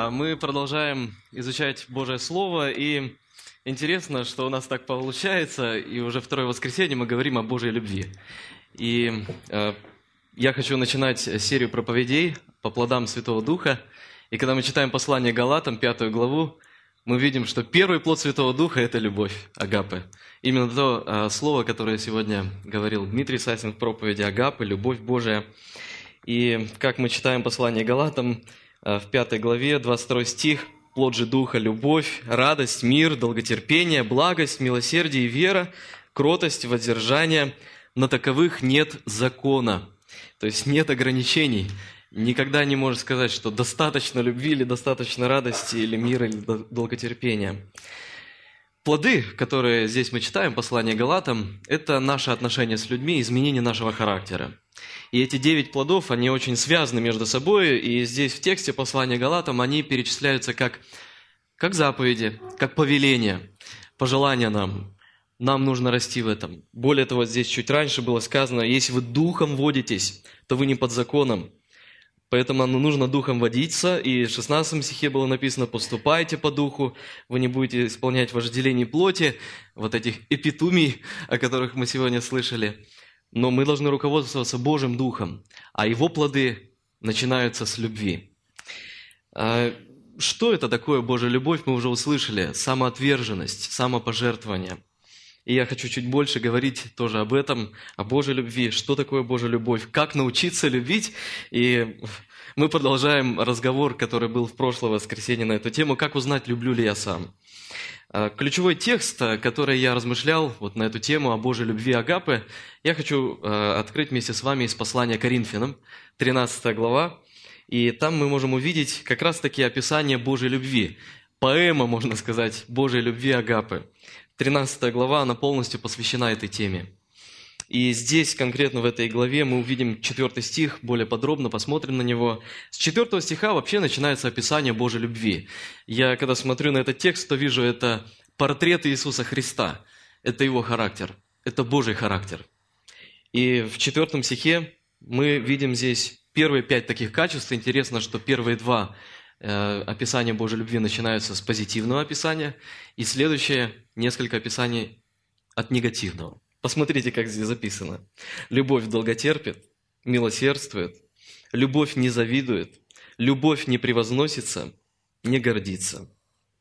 Мы продолжаем изучать Божье Слово, и интересно, что у нас так получается, и уже второе воскресенье мы говорим о Божьей любви. И я хочу начинать серию проповедей по плодам Святого Духа, и когда мы читаем послание Галатам, 5 главу, мы видим, что первый плод Святого Духа – это любовь, агапе. Именно то слово, которое сегодня говорил Дмитрий Сасин в проповеди, агапе, любовь Божия. И как мы читаем послание Галатам, в 5 главе, 22 стих, «Плод же Духа – любовь, радость, мир, долготерпение, благость, милосердие и вера, кротость, воздержание. На таковых нет закона». То есть нет ограничений. Никогда не можешь сказать, что достаточно любви, или достаточно радости, или мира, или долготерпения. Плоды, которые здесь мы читаем, послание Галатам, это наше отношение с людьми, изменение нашего характера. И эти 9 плодов, они очень связаны между собой, и здесь в тексте послания Галатам они перечисляются как заповеди, как повеления, пожелания нам. Нам нужно расти в этом. Более того, здесь чуть раньше было сказано, если вы духом водитесь, то вы не под законом. Поэтому нужно духом водиться, и в 16 стихе было написано, поступайте по духу, вы не будете исполнять вожделение плоти, вот этих эпитумий, о которых мы сегодня слышали. Но мы должны руководствоваться Божьим Духом, а Его плоды начинаются с любви. Что это такое Божья любовь, мы уже услышали. Самоотверженность, самопожертвование. И я хочу чуть больше говорить тоже об этом, о Божьей любви. Что такое Божья любовь? Как научиться любить? И мы продолжаем разговор, который был в прошлое воскресенье на эту тему. Как узнать, люблю ли я сам? Ключевой текст, который я размышлял вот на эту тему о Божьей любви агапе, я хочу открыть вместе с вами из послания Коринфянам, 13 глава. И там мы можем увидеть как раз-таки описание Божьей любви. Поэма, можно сказать, Божьей любви агапе. 13 глава, она полностью посвящена этой теме. И здесь, конкретно в этой главе, мы увидим 4 стих, более подробно посмотрим на него. С 4 стиха вообще начинается описание Божьей любви. Я, когда смотрю на этот текст, то вижу, это портрет Иисуса Христа. Это Его характер, это Божий характер. И в 4 стихе мы видим здесь первые 5 таких качеств. Интересно, что первые 2 описания Божьей любви начинаются с позитивного описания, и следующее несколько описаний от негативного. Посмотрите, как здесь записано. Любовь долготерпит, милосердствует, любовь не завидует, любовь не превозносится, не гордится.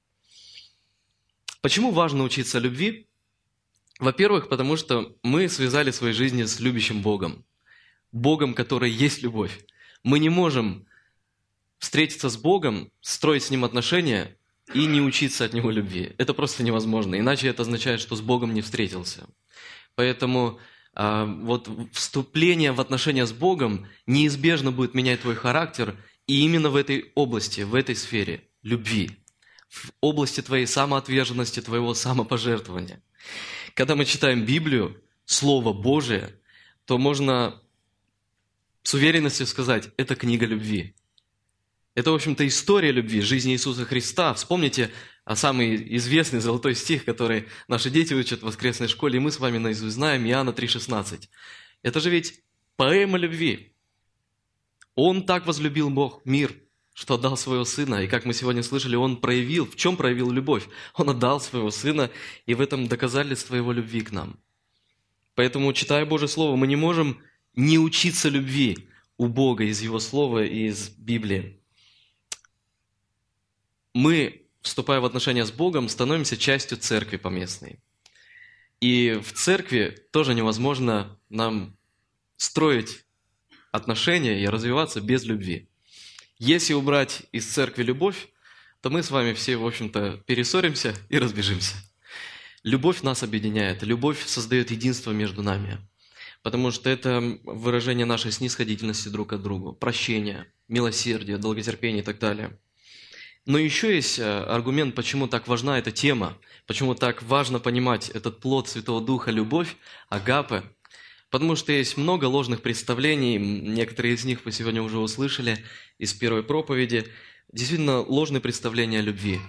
Почему важно учиться любви? Во-первых, потому что мы связали свои жизни с любящим Богом. Богом, который есть любовь. Мы не можем встретиться с Богом, строить с Ним отношения и не учиться от Него любви. Это просто невозможно. Иначе это означает, что с Богом не встретился. Поэтому вот вступление в отношения с Богом неизбежно будет менять твой характер, и именно в этой области, в этой сфере любви, в области твоей самоотверженности, твоего самопожертвования. Когда мы читаем Библию, Слово Божие, то можно с уверенностью сказать, это книга любви. Это, в общем-то, история любви, жизни Иисуса Христа. Вспомните самый известный золотой стих, который наши дети учат в воскресной школе, и мы с вами наизусть знаем, Иоанна 3,16. Это же ведь поэма любви. Он так возлюбил Бог мир, что отдал своего Сына. И как мы сегодня слышали, Он проявил, в чем проявил любовь? Он отдал своего Сына, и в этом доказательство Его любви к нам. Поэтому, читая Божье Слово, мы не можем не учиться любви у Бога из Его Слова и из Библии. Мы, вступая в отношения с Богом, становимся частью церкви поместной. И в церкви тоже невозможно нам строить отношения и развиваться без любви. Если убрать из церкви любовь, то мы с вами все, в общем-то, перессоримся и разбежимся. Любовь нас объединяет, любовь создает единство между нами. Потому что это выражение нашей снисходительности друг к другу, прощения, милосердия, долготерпения и так далее. Но еще есть аргумент, почему так важна эта тема, почему так важно понимать этот плод Святого Духа, любовь, агапе. Потому что есть много ложных представлений, некоторые из них вы сегодня уже услышали из первой проповеди. Действительно, ложные представления о любви.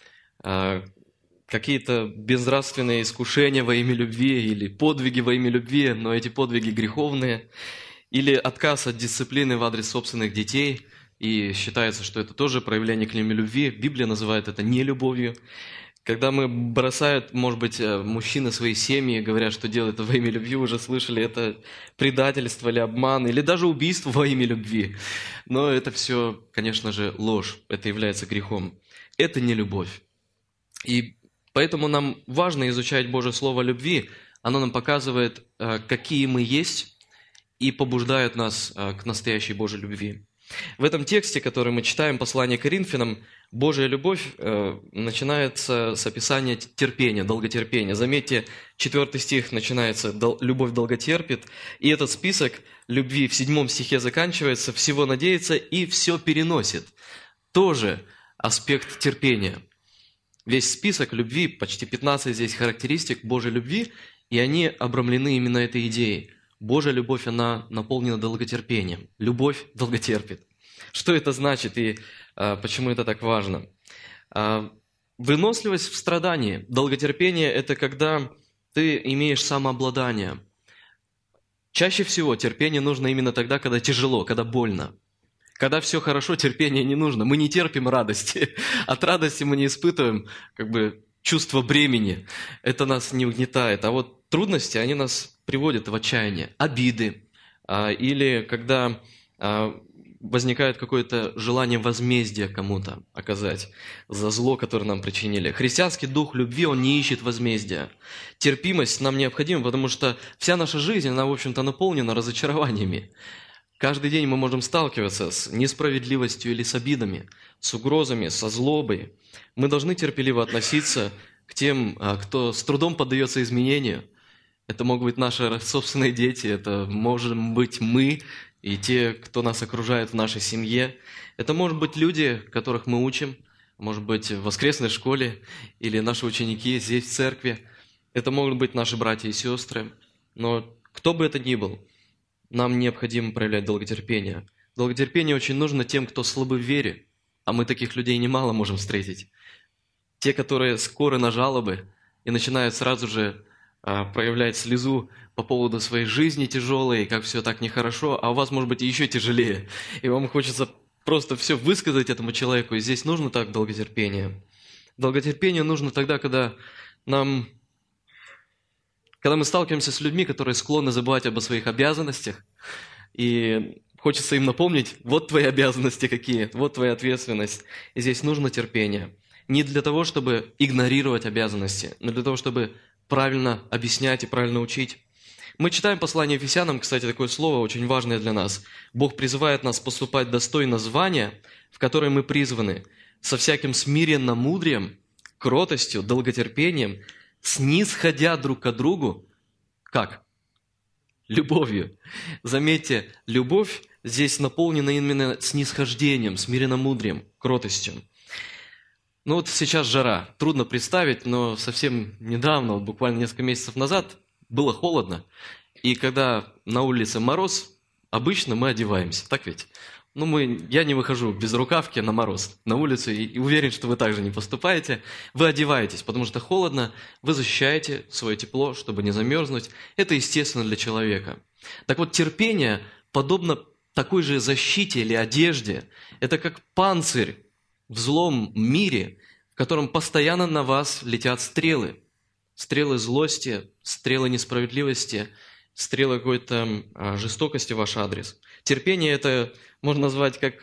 Какие-то безнравственные искушения во имя любви или подвиги во имя любви, но эти подвиги греховные. Или отказ от дисциплины в адрес собственных детей. и считается, что это тоже проявление к ним любви. Библия называет это нелюбовью. Когда мы бросают, может быть, мужчины свои семьи, говорят, что делают это во имя любви, уже слышали, это предательство или обман, или даже убийство во имя любви. Но это все, конечно же, ложь, это является грехом. Это не любовь. И поэтому нам важно изучать Божье Слово о любви. Оно нам показывает, какие мы есть, и побуждает нас к настоящей Божьей любви. В этом тексте, который мы читаем, послание к Коринфянам, Божья любовь начинается с описания терпения, долготерпения. Заметьте, 4 стих начинается «любовь долготерпит», и этот список любви в 7 стихе заканчивается «всего надеется и все переносит». Тоже аспект терпения. Весь список любви, почти 15 здесь характеристик Божьей любви, и они обрамлены именно этой идеей. Божья любовь, она наполнена долготерпением. Любовь долготерпит. Что это значит и почему это так важно? Выносливость в страдании. Долготерпение – это когда ты имеешь самообладание. Чаще всего терпение нужно именно тогда, когда тяжело, когда больно. Когда все хорошо, терпение не нужно. Мы не терпим радости. От радости мы не испытываем чувство бремени. Это нас не угнетает. А вот трудности, они нас приводят в отчаяние. Обиды. Или когда возникает какое-то желание возмездия кому-то оказать за зло, которое нам причинили. Христианский дух любви, он не ищет возмездия. Терпимость нам необходима, потому что вся наша жизнь, она, в общем-то, наполнена разочарованиями. Каждый день мы можем сталкиваться с несправедливостью или с обидами, с угрозами, со злобой. Мы должны терпеливо относиться к тем, кто с трудом поддается изменению. Это могут быть наши собственные дети, это можем быть мы и те, кто нас окружает в нашей семье. Это может быть люди, которых мы учим, может быть, в воскресной школе или наши ученики здесь, в церкви. Это могут быть наши братья и сестры. Но кто бы это ни был, нам необходимо проявлять долготерпение. Долготерпение очень нужно тем, кто слабы в вере, а мы таких людей немало можем встретить. Те, которые скоры на жалобы и начинают сразу же проявлять слезу по поводу своей жизни тяжелой, как все так нехорошо, а у вас может быть еще тяжелее, и вам хочется просто все высказать этому человеку, и здесь нужно так долготерпение. Долготерпение нужно тогда, когда мы сталкиваемся с людьми, которые склонны забывать об своих обязанностях, и хочется им напомнить, вот твои обязанности какие, вот твоя ответственность. И здесь нужно терпение. Не для того, чтобы игнорировать обязанности, но для того, чтобы правильно объяснять и правильно учить. Мы читаем послание Ефесянам, кстати, такое слово очень важное для нас. Бог призывает нас поступать достойно звания, в которое мы призваны, со всяким смиренно-мудрием, кротостью, долготерпением, снисходя друг к другу. Как? Любовью. Заметьте, любовь здесь наполнена именно снисхождением, смиренно-мудрием, кротостью. Ну вот сейчас жара. Трудно представить, но совсем недавно, вот буквально несколько месяцев назад, было холодно. И когда на улице мороз, обычно мы одеваемся. Так ведь? Я не выхожу без рукавки на мороз на улицу и уверен, что вы также не поступаете. Вы одеваетесь, потому что холодно, вы защищаете свое тепло, чтобы не замерзнуть. Это естественно для человека. Так вот, терпение подобно такой же защите или одежде. Это как панцирь в злом мире, в котором постоянно на вас летят стрелы. Стрелы злости, стрелы несправедливости, стрелы какой-то жестокости в ваш адрес. Терпение это можно назвать как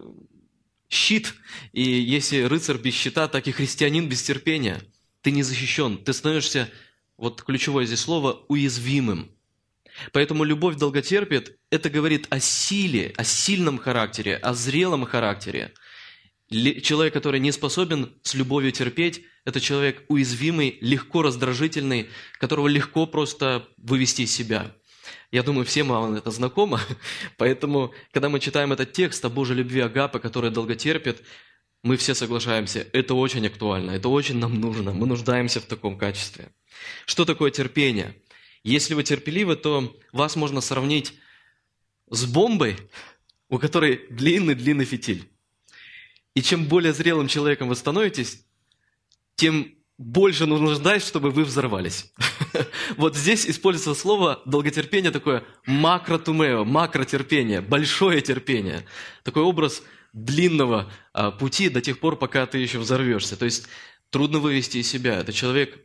щит. И если рыцарь без щита, так и христианин без терпения. Ты не защищен. Ты становишься, вот ключевое здесь слово, уязвимым. Поэтому любовь долготерпит, это говорит о силе, о сильном характере, о зрелом характере. Человек, который не способен с любовью терпеть, это человек уязвимый, легко раздражительный, которого легко просто вывести из себя. Я думаю, всем вам это знакомо, поэтому, когда мы читаем этот текст о Божьей любви Агапы, которая долготерпит, мы все соглашаемся, это очень актуально, это очень нам нужно, мы нуждаемся в таком качестве. Что такое терпение? Если вы терпеливы, то вас можно сравнить с бомбой, у которой длинный-длинный фитиль. И чем более зрелым человеком вы становитесь, тем больше нужно ждать, чтобы вы взорвались. Вот здесь используется слово долготерпение такое макротумео, макротерпение, большое терпение. Такой образ длинного пути до тех пор, пока ты еще взорвешься. То есть трудно вывести из себя. Это человек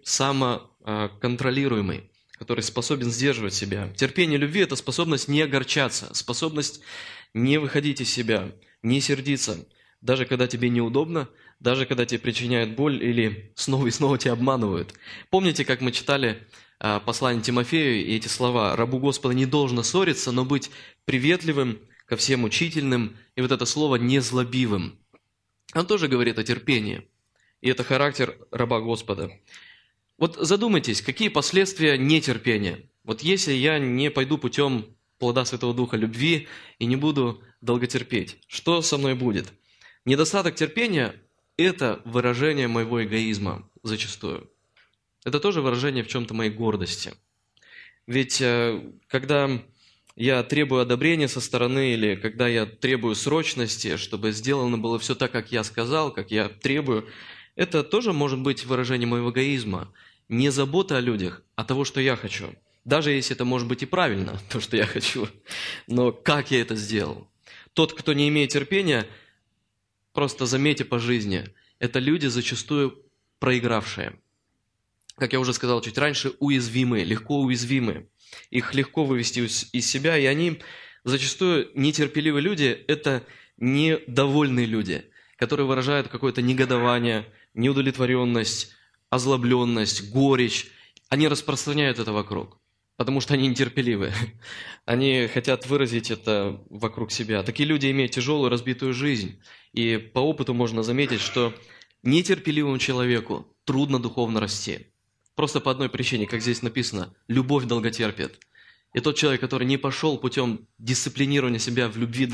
самоконтролируемый, который способен сдерживать себя. Терпение любви – это способность не огорчаться, способность не выходить из себя, не сердиться, даже когда тебе неудобно, даже когда тебе причиняют боль или снова и снова тебя обманывают. Помните, как мы читали послание Тимофею и эти слова: «Рабу Господа не должно ссориться, но быть приветливым, ко всем учительным», и вот это слово «незлобивым». Он тоже говорит о терпении, и это характер раба Господа. Вот задумайтесь, какие последствия нетерпения? Вот если я не пойду путем плода Святого Духа любви и не буду долготерпеть, что со мной будет? Недостаток терпения – это выражение моего эгоизма зачастую. Это тоже выражение в чем-то моей гордости. Ведь когда я требую одобрения со стороны, или когда я требую срочности, чтобы сделано было все так, как я сказал, как я требую, это тоже может быть выражение моего эгоизма. Не забота о людях, а того, что я хочу. Даже если это может быть и правильно, то, что я хочу. Но как я это сделал? Тот, кто не имеет терпения, просто заметьте по жизни, это люди, зачастую проигравшие. Как я уже сказал чуть раньше, уязвимые, легко уязвимые. Их легко вывести из себя, и они зачастую нетерпеливые люди – это недовольные люди, которые выражают какое-то негодование, неудовлетворенность, озлобленность, горечь. Они распространяют это вокруг, потому что они нетерпеливы. Они хотят выразить это вокруг себя. Такие люди имеют тяжелую, разбитую жизнь. И по опыту можно заметить, что нетерпеливому человеку трудно духовно расти. Просто по одной причине, как здесь написано, любовь долготерпит. И тот человек, который не пошел путем дисциплинирования себя в любви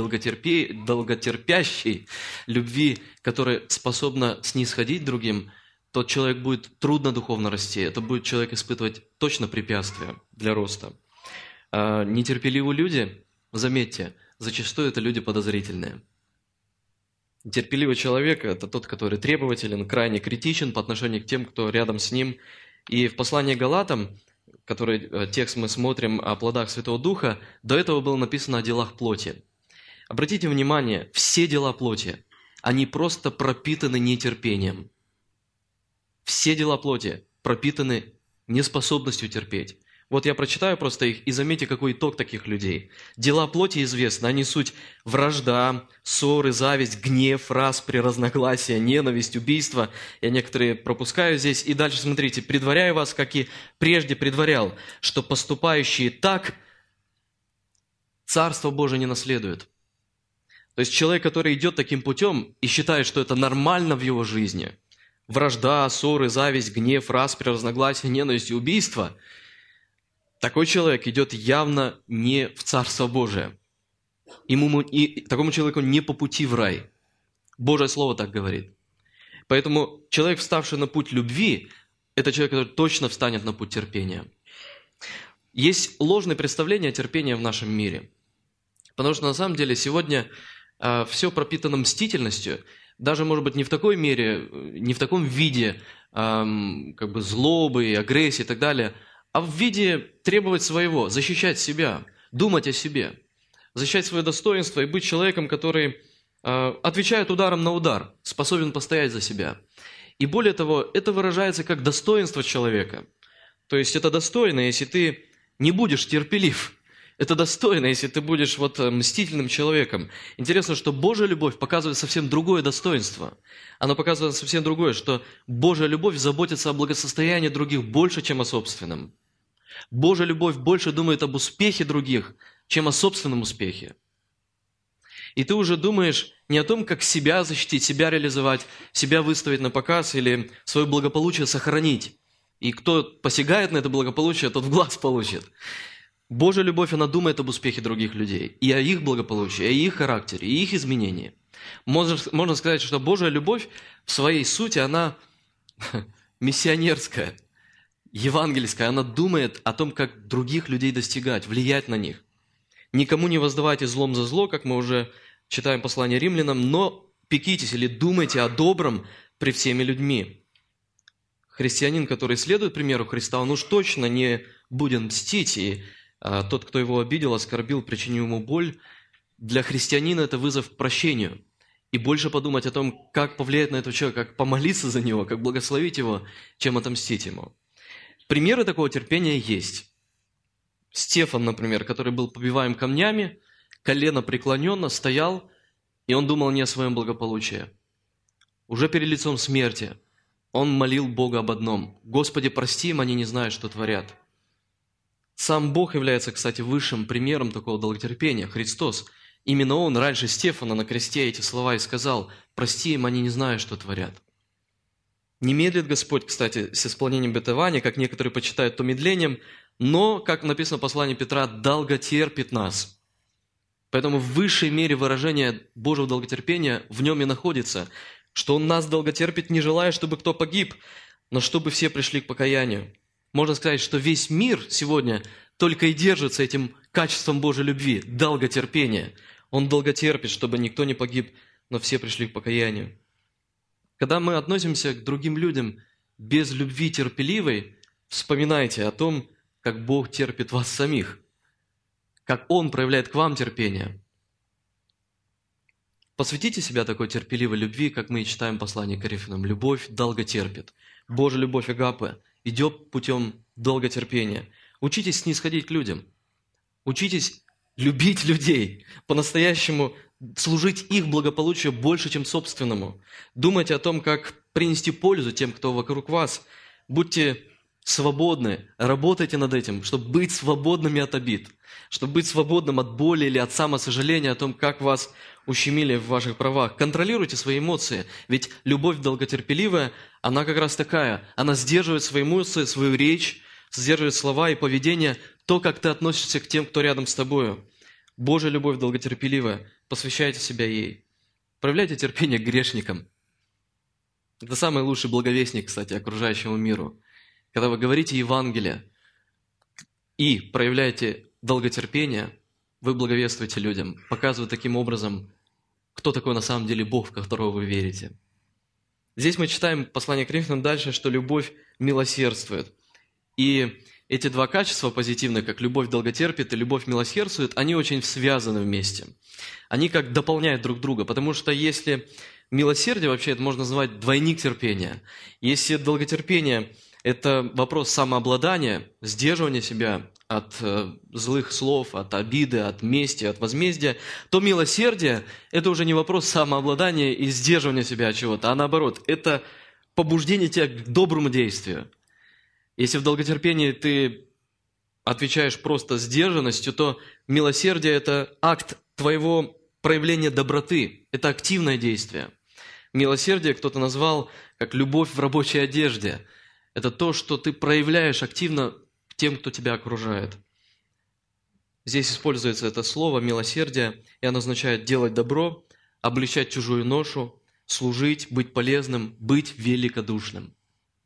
долготерпящей, любви, которая способна снисходить другим, тот человек будет трудно духовно расти. Это будет человек испытывать точно препятствия для роста. А нетерпеливые люди, заметьте, зачастую это люди подозрительные. Терпеливый человек – это тот, который требователен, крайне критичен по отношению к тем, кто рядом с ним. И в послании к Галатам, который текст мы смотрим о плодах Святого Духа, до этого было написано о делах плоти. Обратите внимание, все дела плоти, они просто пропитаны нетерпением. Все дела плоти пропитаны неспособностью терпеть. Вот я прочитаю просто их, и заметьте, какой итог таких людей. Дела плоти известны, они суть вражда, ссоры, зависть, гнев, распри, разногласия, ненависть, убийство. Я некоторые пропускаю здесь. И дальше смотрите, предваряю вас, как и прежде предварял, что поступающие так Царство Божие не наследуют. То есть человек, который идет таким путем и считает, что это нормально в его жизни, вражда, ссоры, зависть, гнев, распри, разногласия, ненависть и убийство, такой человек идет явно не в Царство Божие. Такому человеку не по пути в рай. Божье Слово так говорит. Поэтому человек, вставший на путь любви, это человек, который точно встанет на путь терпения. Есть ложное представление о терпении в нашем мире. Потому что на самом деле сегодня все пропитано мстительностью, даже, может быть, не в такой мере, не в таком виде злобы, агрессии и так далее, а в виде требовать своего, защищать себя, думать о себе, защищать свое достоинство и быть человеком, который отвечает ударом на удар, способен постоять за себя. И более того, это выражается как достоинство человека. То есть это достойно, если ты не будешь терпелив. Это достойно, если ты будешь мстительным человеком. Интересно, что Божья любовь показывает совсем другое достоинство. Она показывает совсем другое, что Божья любовь заботится о благосостоянии других больше, чем о собственном. Божья любовь больше думает об успехе других, чем о собственном успехе. И ты уже думаешь не о том, как себя защитить, себя реализовать, себя выставить на показ или свое благополучие сохранить. И кто посягает на это благополучие, тот в глаз получит. Божья любовь, она думает об успехе других людей, и о их благополучии, и о их характере, и их изменении. Можно сказать, что Божья любовь в своей сути, она миссионерская, евангельская. Она думает о том, как других людей достигать, влиять на них. Никому не воздавайте злом за зло, как мы уже читаем послание римлянам, но пекитесь или думайте о добром при всеми людьми. Христианин, который следует примеру Христа, он уж точно не будет мстить, и тот, кто его обидел, оскорбил, причинил ему боль, для христианина это вызов к прощению. и больше подумать о том, как повлиять на этого человека, как помолиться за него, как благословить его, чем отомстить ему. Примеры такого терпения есть. Стефан, например, который был побиваем камнями, колено преклоненно, стоял, и он думал не о своем благополучии. Уже перед лицом смерти он молил Бога об одном: «Господи, прости им, они не знают, что творят». Сам Бог является, кстати, высшим примером такого долготерпения, Христос. Именно Он раньше Стефана на кресте эти слова и сказал: «Прости им, они не знают, что творят». Не медлит Господь, кстати, с исполнением обетования, как некоторые почитают то медлением, но, как написано в послании Петра, долготерпит нас. Поэтому в высшей мере выражение Божьего долготерпения в нем и находится, что Он нас долготерпит, не желая, чтобы кто погиб, но чтобы все пришли к покаянию. Можно сказать, что весь мир сегодня только и держится этим качеством Божьей любви, долготерпения. Он долготерпит, чтобы никто не погиб, но все пришли к покаянию. Когда мы относимся к другим людям без любви терпеливой, вспоминайте о том, как Бог терпит вас самих, как Он проявляет к вам терпение. Посвятите себя такой терпеливой любви, как мы и читаем в послании к Коринфянам. Любовь долготерпит. Божья любовь агапе идет путем долготерпения. Учитесь снисходить к людям. Учитесь любить людей, по-настоящему служить их благополучию больше, чем собственному. Думайте о том, как принести пользу тем, кто вокруг вас. Будьте свободны, работайте над этим, чтобы быть свободными от обид, чтобы быть свободным от боли или от самосожаления о том, как вас ущемили в ваших правах. Контролируйте свои эмоции, ведь любовь долготерпеливая, она как раз такая, она сдерживает свои эмоции, свою речь, сдерживает слова и поведение, то, как ты относишься к тем, кто рядом с тобою. Божья любовь долготерпеливая, посвящайте себя ей. Проявляйте терпение к грешникам. Это самый лучший благовестник, кстати, окружающему миру. Когда вы говорите Евангелие и проявляете долготерпение, вы благовествуете людям, показывая таким образом, кто такой на самом деле Бог, в которого вы верите. Здесь мы читаем послание к Коринфянам дальше, что любовь милосердствует. И эти два качества позитивные, как любовь долготерпит и любовь милосердствует, они очень связаны вместе. Они как дополняют друг друга, потому что если милосердие, вообще это можно назвать двойник терпения, если долготерпение – это вопрос самообладания, сдерживания себя от злых слов, от обиды, от мести, от возмездия, то милосердие – это уже не вопрос самообладания и сдерживания себя от чего-то, а наоборот, это побуждение тебя к доброму действию. Если в долготерпении ты отвечаешь просто сдержанностью, то милосердие – это акт твоего проявления доброты, это активное действие. Милосердие кто-то назвал как любовь в рабочей одежде. Это то, что ты проявляешь активно к тем, кто тебя окружает. Здесь используется это слово «милосердие», и оно означает делать добро, облегчать чужую ношу, служить, быть полезным, быть великодушным.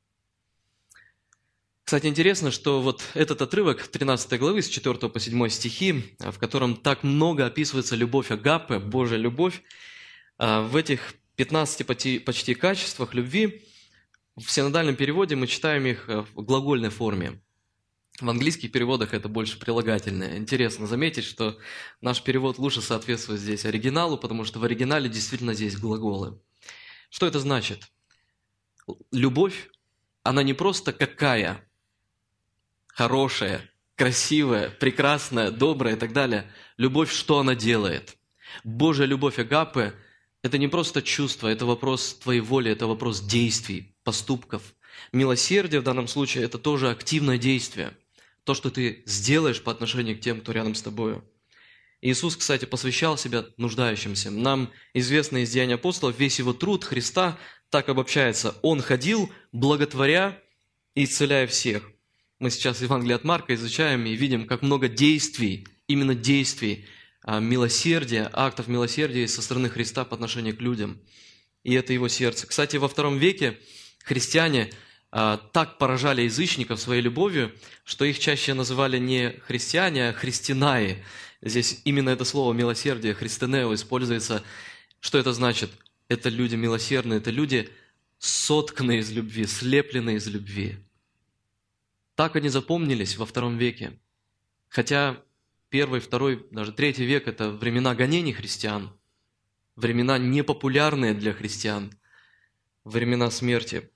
Кстати, интересно, что вот этот отрывок 13 главы с 4 по 7 стихи, в котором так много описывается любовь агапе, Божья любовь, в этих 15 почти качествах любви в синодальном переводе мы читаем их в глагольной форме. В английских переводах это больше прилагательное. Интересно заметить, что наш перевод лучше соответствует здесь оригиналу, потому что в оригинале действительно здесь глаголы. Что это значит? Любовь, она не просто какая, хорошая, красивая, прекрасная, добрая и так далее. Любовь, что она делает? Божья любовь агапе – это не просто чувство, это вопрос твоей воли, это вопрос действий, поступков. Милосердие в данном случае – это тоже активное действие. То, что ты сделаешь по отношению к тем, кто рядом с тобой. Иисус, кстати, посвящал себя нуждающимся. Нам известно из Деяний апостолов, весь его труд Христа так обобщается. Он ходил, благотворя и исцеляя всех. Мы сейчас Евангелие от Марка изучаем и видим, как много действий, именно действий, милосердия, актов милосердия со стороны Христа по отношению к людям. И это его сердце. Кстати, во II веке христиане так поражали язычников своей любовью, что их чаще называли не христиане, а христинаи. Здесь именно это слово «милосердие», «христенео» используется. Что это значит? Это люди милосердные, это люди, сотканные из любви, слепленные из любви. Так они запомнились во II веке. Хотя I, II, даже III век – это времена гонений христиан. времена непопулярные для христиан, времена смерти.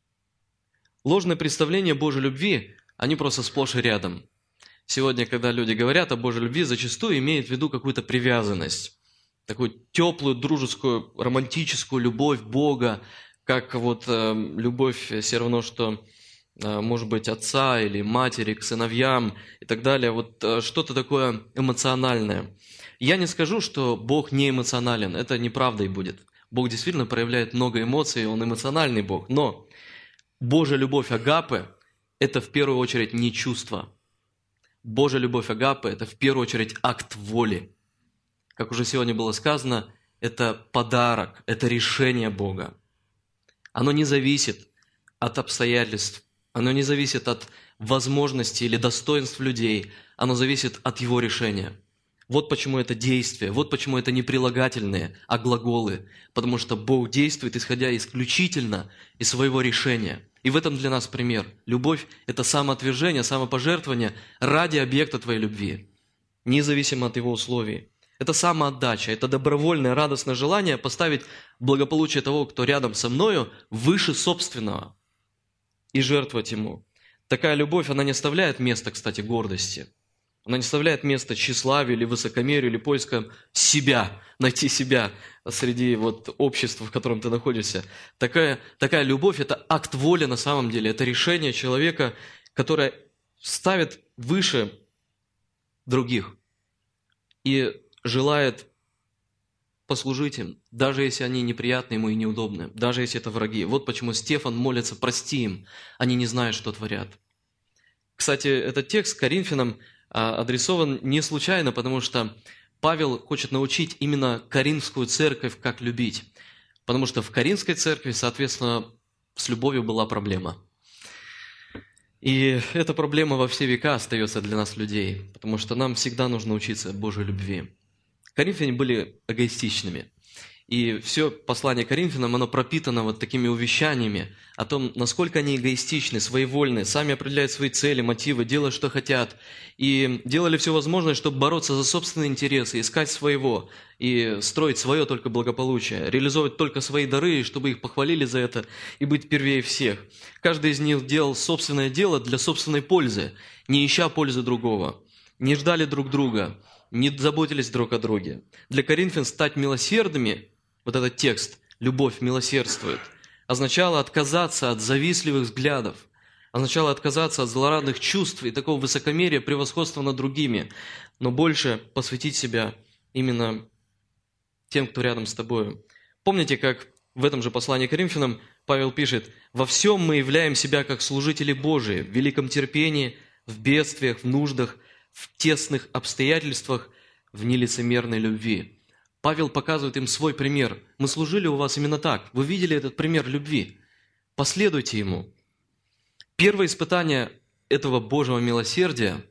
Ложные представления Божьей любви, они просто сплошь и рядом. Сегодня, когда люди говорят о Божьей любви, зачастую имеют в виду какую-то привязанность, такую теплую, дружескую, романтическую любовь Бога, как вот любовь все равно, что, может быть, отца или матери к сыновьям и так далее. Вот что-то такое эмоциональное. Я не скажу, что Бог не эмоционален, это неправдой будет. Бог действительно проявляет много эмоций, Он эмоциональный Бог. Но Божья любовь агапы – это в первую очередь не чувство. Божья любовь агапы – это в первую очередь акт воли. Как уже сегодня было сказано, это подарок, это решение Бога. Оно не зависит от обстоятельств, оно не зависит от возможностей или достоинств людей, оно зависит от Его решения. Вот почему это действие, вот почему это не прилагательные, а глаголы, потому что Бог действует, исходя исключительно из своего решения. И в этом для нас пример. Любовь – это самоотвержение, самопожертвование ради объекта твоей любви, независимо от его условий. Это самоотдача, это добровольное, радостное желание поставить благополучие того, кто рядом со мною, выше собственного и жертвовать ему. Такая любовь, она не оставляет места, кстати, гордости. Она не оставляет места тщеславию или высокомерию, или поискам себя, найти себя среди общества, в котором ты находишься. Такая любовь – это акт воли на самом деле, это решение человека, которое ставит выше других и желает послужить им, даже если они неприятны ему и неудобны, даже если это враги. Вот почему Стефан молится: прости им, они не знают, что творят. Кстати, этот текст Коринфянам адресован не случайно, потому что Павел хочет научить именно Коринфскую церковь, как любить. Потому что в Коринфской церкви, соответственно, с любовью была проблема. И эта проблема во все века остается для нас, людей, потому что нам всегда нужно учиться Божьей любви. Коринфяне были эгоистичными. И все послание Коринфянам, оно пропитано такими увещаниями о том, насколько они эгоистичны, своевольны, сами определяют свои цели, мотивы, делают, что хотят. И делали все возможное, чтобы бороться за собственные интересы, искать своего и строить свое только благополучие, реализовывать только свои дары, чтобы их похвалили за это и быть первее всех. Каждый из них делал собственное дело для собственной пользы, не ища пользы другого, не ждали друг друга, не заботились друг о друге. Для коринфян стать милосердными, вот этот текст «любовь милосердствует», означало отказаться от завистливых взглядов, означало отказаться от злорадных чувств и такого высокомерия, превосходства над другими, но больше посвятить себя именно тем, кто рядом с тобою. Помните, как в этом же послании к Коринфянам Павел пишет: «Во всем мы являем себя как служители Божии, в великом терпении, в бедствиях, в нуждах, в тесных обстоятельствах, в нелицемерной любви». Павел показывает им свой пример. Мы служили у вас именно так. Вы видели этот пример любви. Последуйте ему. Первое испытание этого Божьего милосердия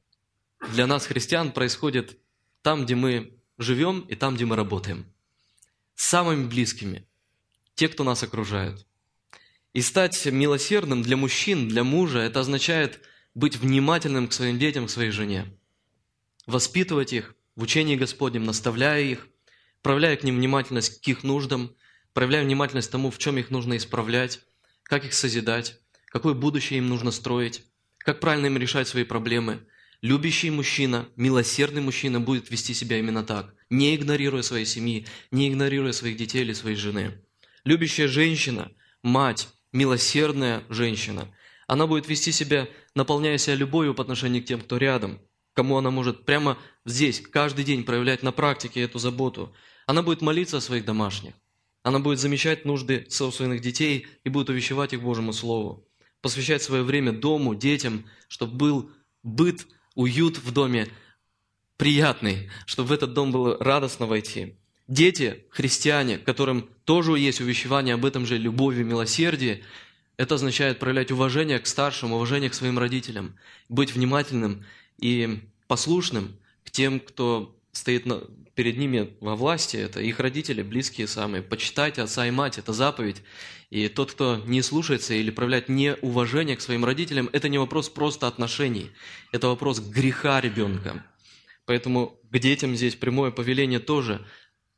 для нас, христиан, происходит там, где мы живем, и там, где мы работаем. С самыми близкими. Те, кто нас окружают. И стать милосердным для мужчин, для мужа, это означает быть внимательным к своим детям, к своей жене. Воспитывать их в учении Господнем, наставляя их, проявляя к ним внимательность к их нуждам, проявляя внимательность тому, в чем их нужно исправлять, как их созидать, какое будущее им нужно строить, как правильно им решать свои проблемы. Любящий мужчина, милосердный мужчина будет вести себя именно так, не игнорируя своей семьи, не игнорируя своих детей или своей жены. Любящая женщина, мать, милосердная женщина, она будет вести себя, наполняя себя любовью по отношению к тем, кто рядом, кому она может прямо здесь, каждый день проявлять на практике эту заботу. Она будет молиться о своих домашних. Она будет замечать нужды собственных детей и будет увещевать их Божьему Слову. Посвящать свое время дому, детям, чтобы был быт, уют в доме приятный, чтобы в этот дом было радостно войти. Дети, христиане, которым тоже есть увещевание об этом же любови, милосердии, это означает проявлять уважение к старшим, уважение к своим родителям, быть внимательным и послушным к тем, кто стоит перед ними во власти, это их родители, близкие самые. Почитайте отца и мать, это заповедь. И тот, кто не слушается или проявляет неуважение к своим родителям, это не вопрос просто отношений, это вопрос греха ребенка. Поэтому к детям здесь прямое повеление тоже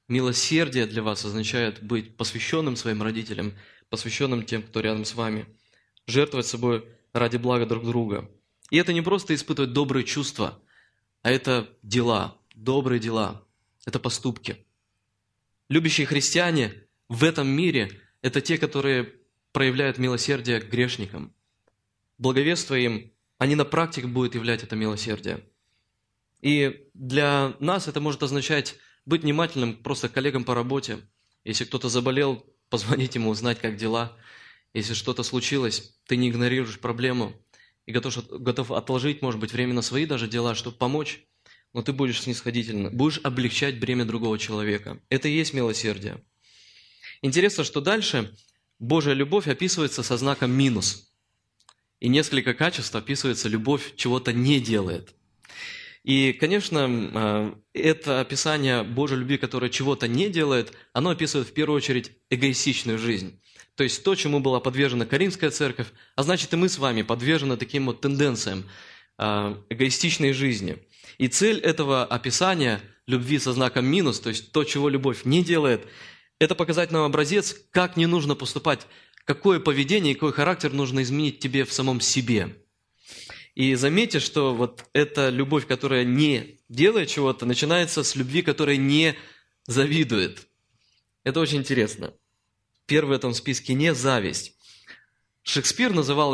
Милосердие для вас означает быть посвященным своим родителям, посвященным тем, кто рядом с вами, жертвовать собой ради блага друг друга. И это не просто испытывать добрые чувства, а это дела, добрые дела, это поступки. Любящие христиане в этом мире – это те, которые проявляют милосердие к грешникам. Благовествуя им, они на практике будут являть это милосердие. И для нас это может означать быть внимательным просто к коллегам по работе. Если кто-то заболел, позвонить ему, узнать, как дела. Если что-то случилось, ты не игнорируешь проблему и готов отложить, может быть, временно свои даже дела, чтобы помочь, но ты будешь снисходительно, будешь облегчать бремя другого человека. Это и есть милосердие. Интересно, что дальше Божья любовь описывается со знаком минус. И несколько качеств описывается любовь чего-то не делает. И, конечно, это описание Божьей любви, которая чего-то не делает, оно описывает в первую очередь эгоистичную жизнь. То есть то, чему была подвержена Коринфская церковь, а значит и мы с вами подвержены таким вот тенденциям эгоистичной жизни. И цель этого описания любви со знаком минус, то есть то, чего любовь не делает, это показать нам образец, как не нужно поступать, какое поведение и какой характер нужно изменить тебе в самом себе. И заметьте, что вот эта любовь, которая не делает чего-то, начинается с любви, которая не завидует. Это очень интересно. Первый в этом списке не зависть. Шекспир называл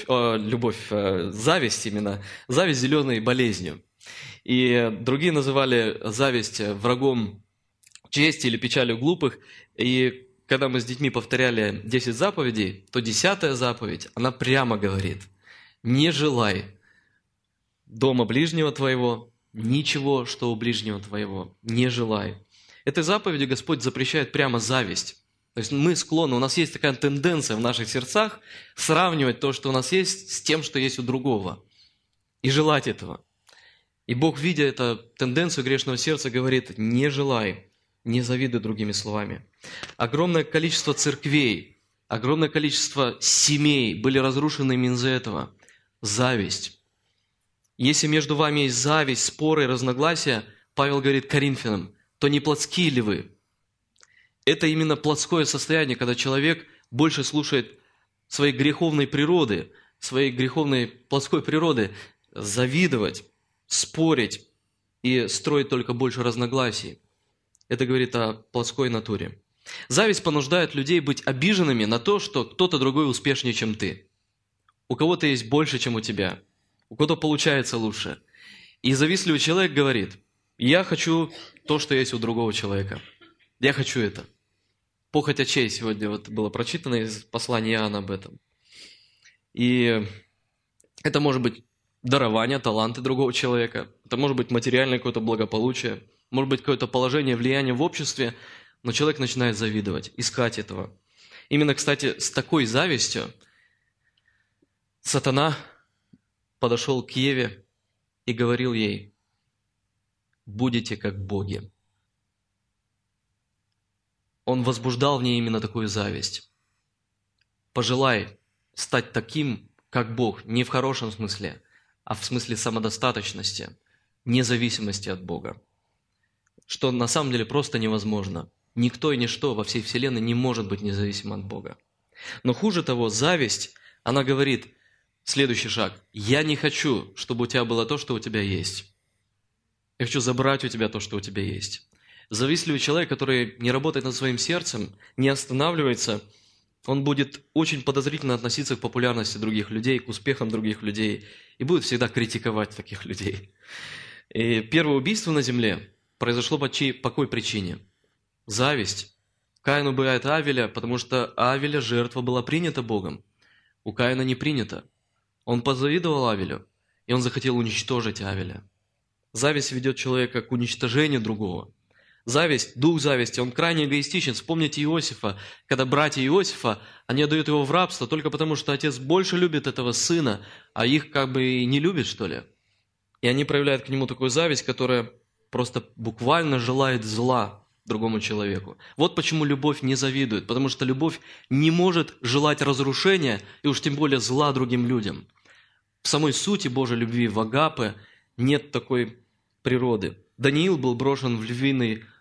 зависть именно, зависть зеленой болезнью. И другие называли зависть врагом чести или печалью глупых. И когда мы с детьми повторяли 10 заповедей, то 10-я заповедь, она прямо говорит: не желай дома ближнего твоего, ничего, что у ближнего твоего, не желай. Этой заповедью Господь запрещает прямо зависть. То есть мы склонны, у нас есть такая тенденция в наших сердцах сравнивать то, что у нас есть, с тем, что есть у другого. И желать этого. И Бог, видя эту тенденцию грешного сердца, говорит: не желай, не завидуй, другими словами. Огромное количество церквей, огромное количество семей были разрушены именно из-за этого. Зависть. Если между вами есть зависть, споры, разногласия, Павел говорит Коринфянам, то не плотские ли вы? Это именно плотское состояние, когда человек больше слушает своей греховной природы, своей греховной плотской природы, завидовать, спорить и строить только больше разногласий. Это говорит о плотской натуре. Зависть понуждает людей быть обиженными на то, что кто-то другой успешнее, чем ты. У кого-то есть больше, чем у тебя. У кого-то получается лучше. И завистливый человек говорит: я хочу то, что есть у другого человека. Я хочу это. Похоть очей сегодня вот было прочитано из послания Иоанна об этом. И это может быть дарование, таланты другого человека. Это может быть материальное какое-то благополучие. Может быть какое-то положение, влияние в обществе. Но человек начинает завидовать, искать этого. Именно, кстати, с такой завистью сатана подошел к Еве и говорил ей: будете как боги. Он возбуждал в ней именно такую зависть. Пожелай стать таким, как Бог, не в хорошем смысле, а в смысле самодостаточности, независимости от Бога. Что на самом деле просто невозможно. Никто и ничто во всей вселенной не может быть независимым от Бога. Но хуже того, зависть, она говорит, следующий шаг: я не хочу, чтобы у тебя было то, что у тебя есть. Я хочу забрать у тебя то, что у тебя есть. Завистливый человек, который не работает над своим сердцем, не останавливается, он будет очень подозрительно относиться к популярности других людей, к успехам других людей и будет всегда критиковать таких людей. И первое убийство на земле произошло по какой причине? Зависть. Каин убивает Авеля, потому что Авеля жертва была принята Богом. У Каина не принята. Он позавидовал Авелю, и он захотел уничтожить Авеля. Зависть ведет человека к уничтожению другого. Зависть, дух зависти, он крайне эгоистичен. Вспомните Иосифа, когда братья Иосифа, они отдают его в рабство только потому, что отец больше любит этого сына, а их как бы и не любит, что ли. И они проявляют к нему такую зависть, которая просто буквально желает зла другому человеку. Вот почему любовь не завидует, потому что любовь не может желать разрушения, и уж тем более зла другим людям. В самой сути Божьей любви, в агапе, нет такой природы. Даниил был брошен в львиный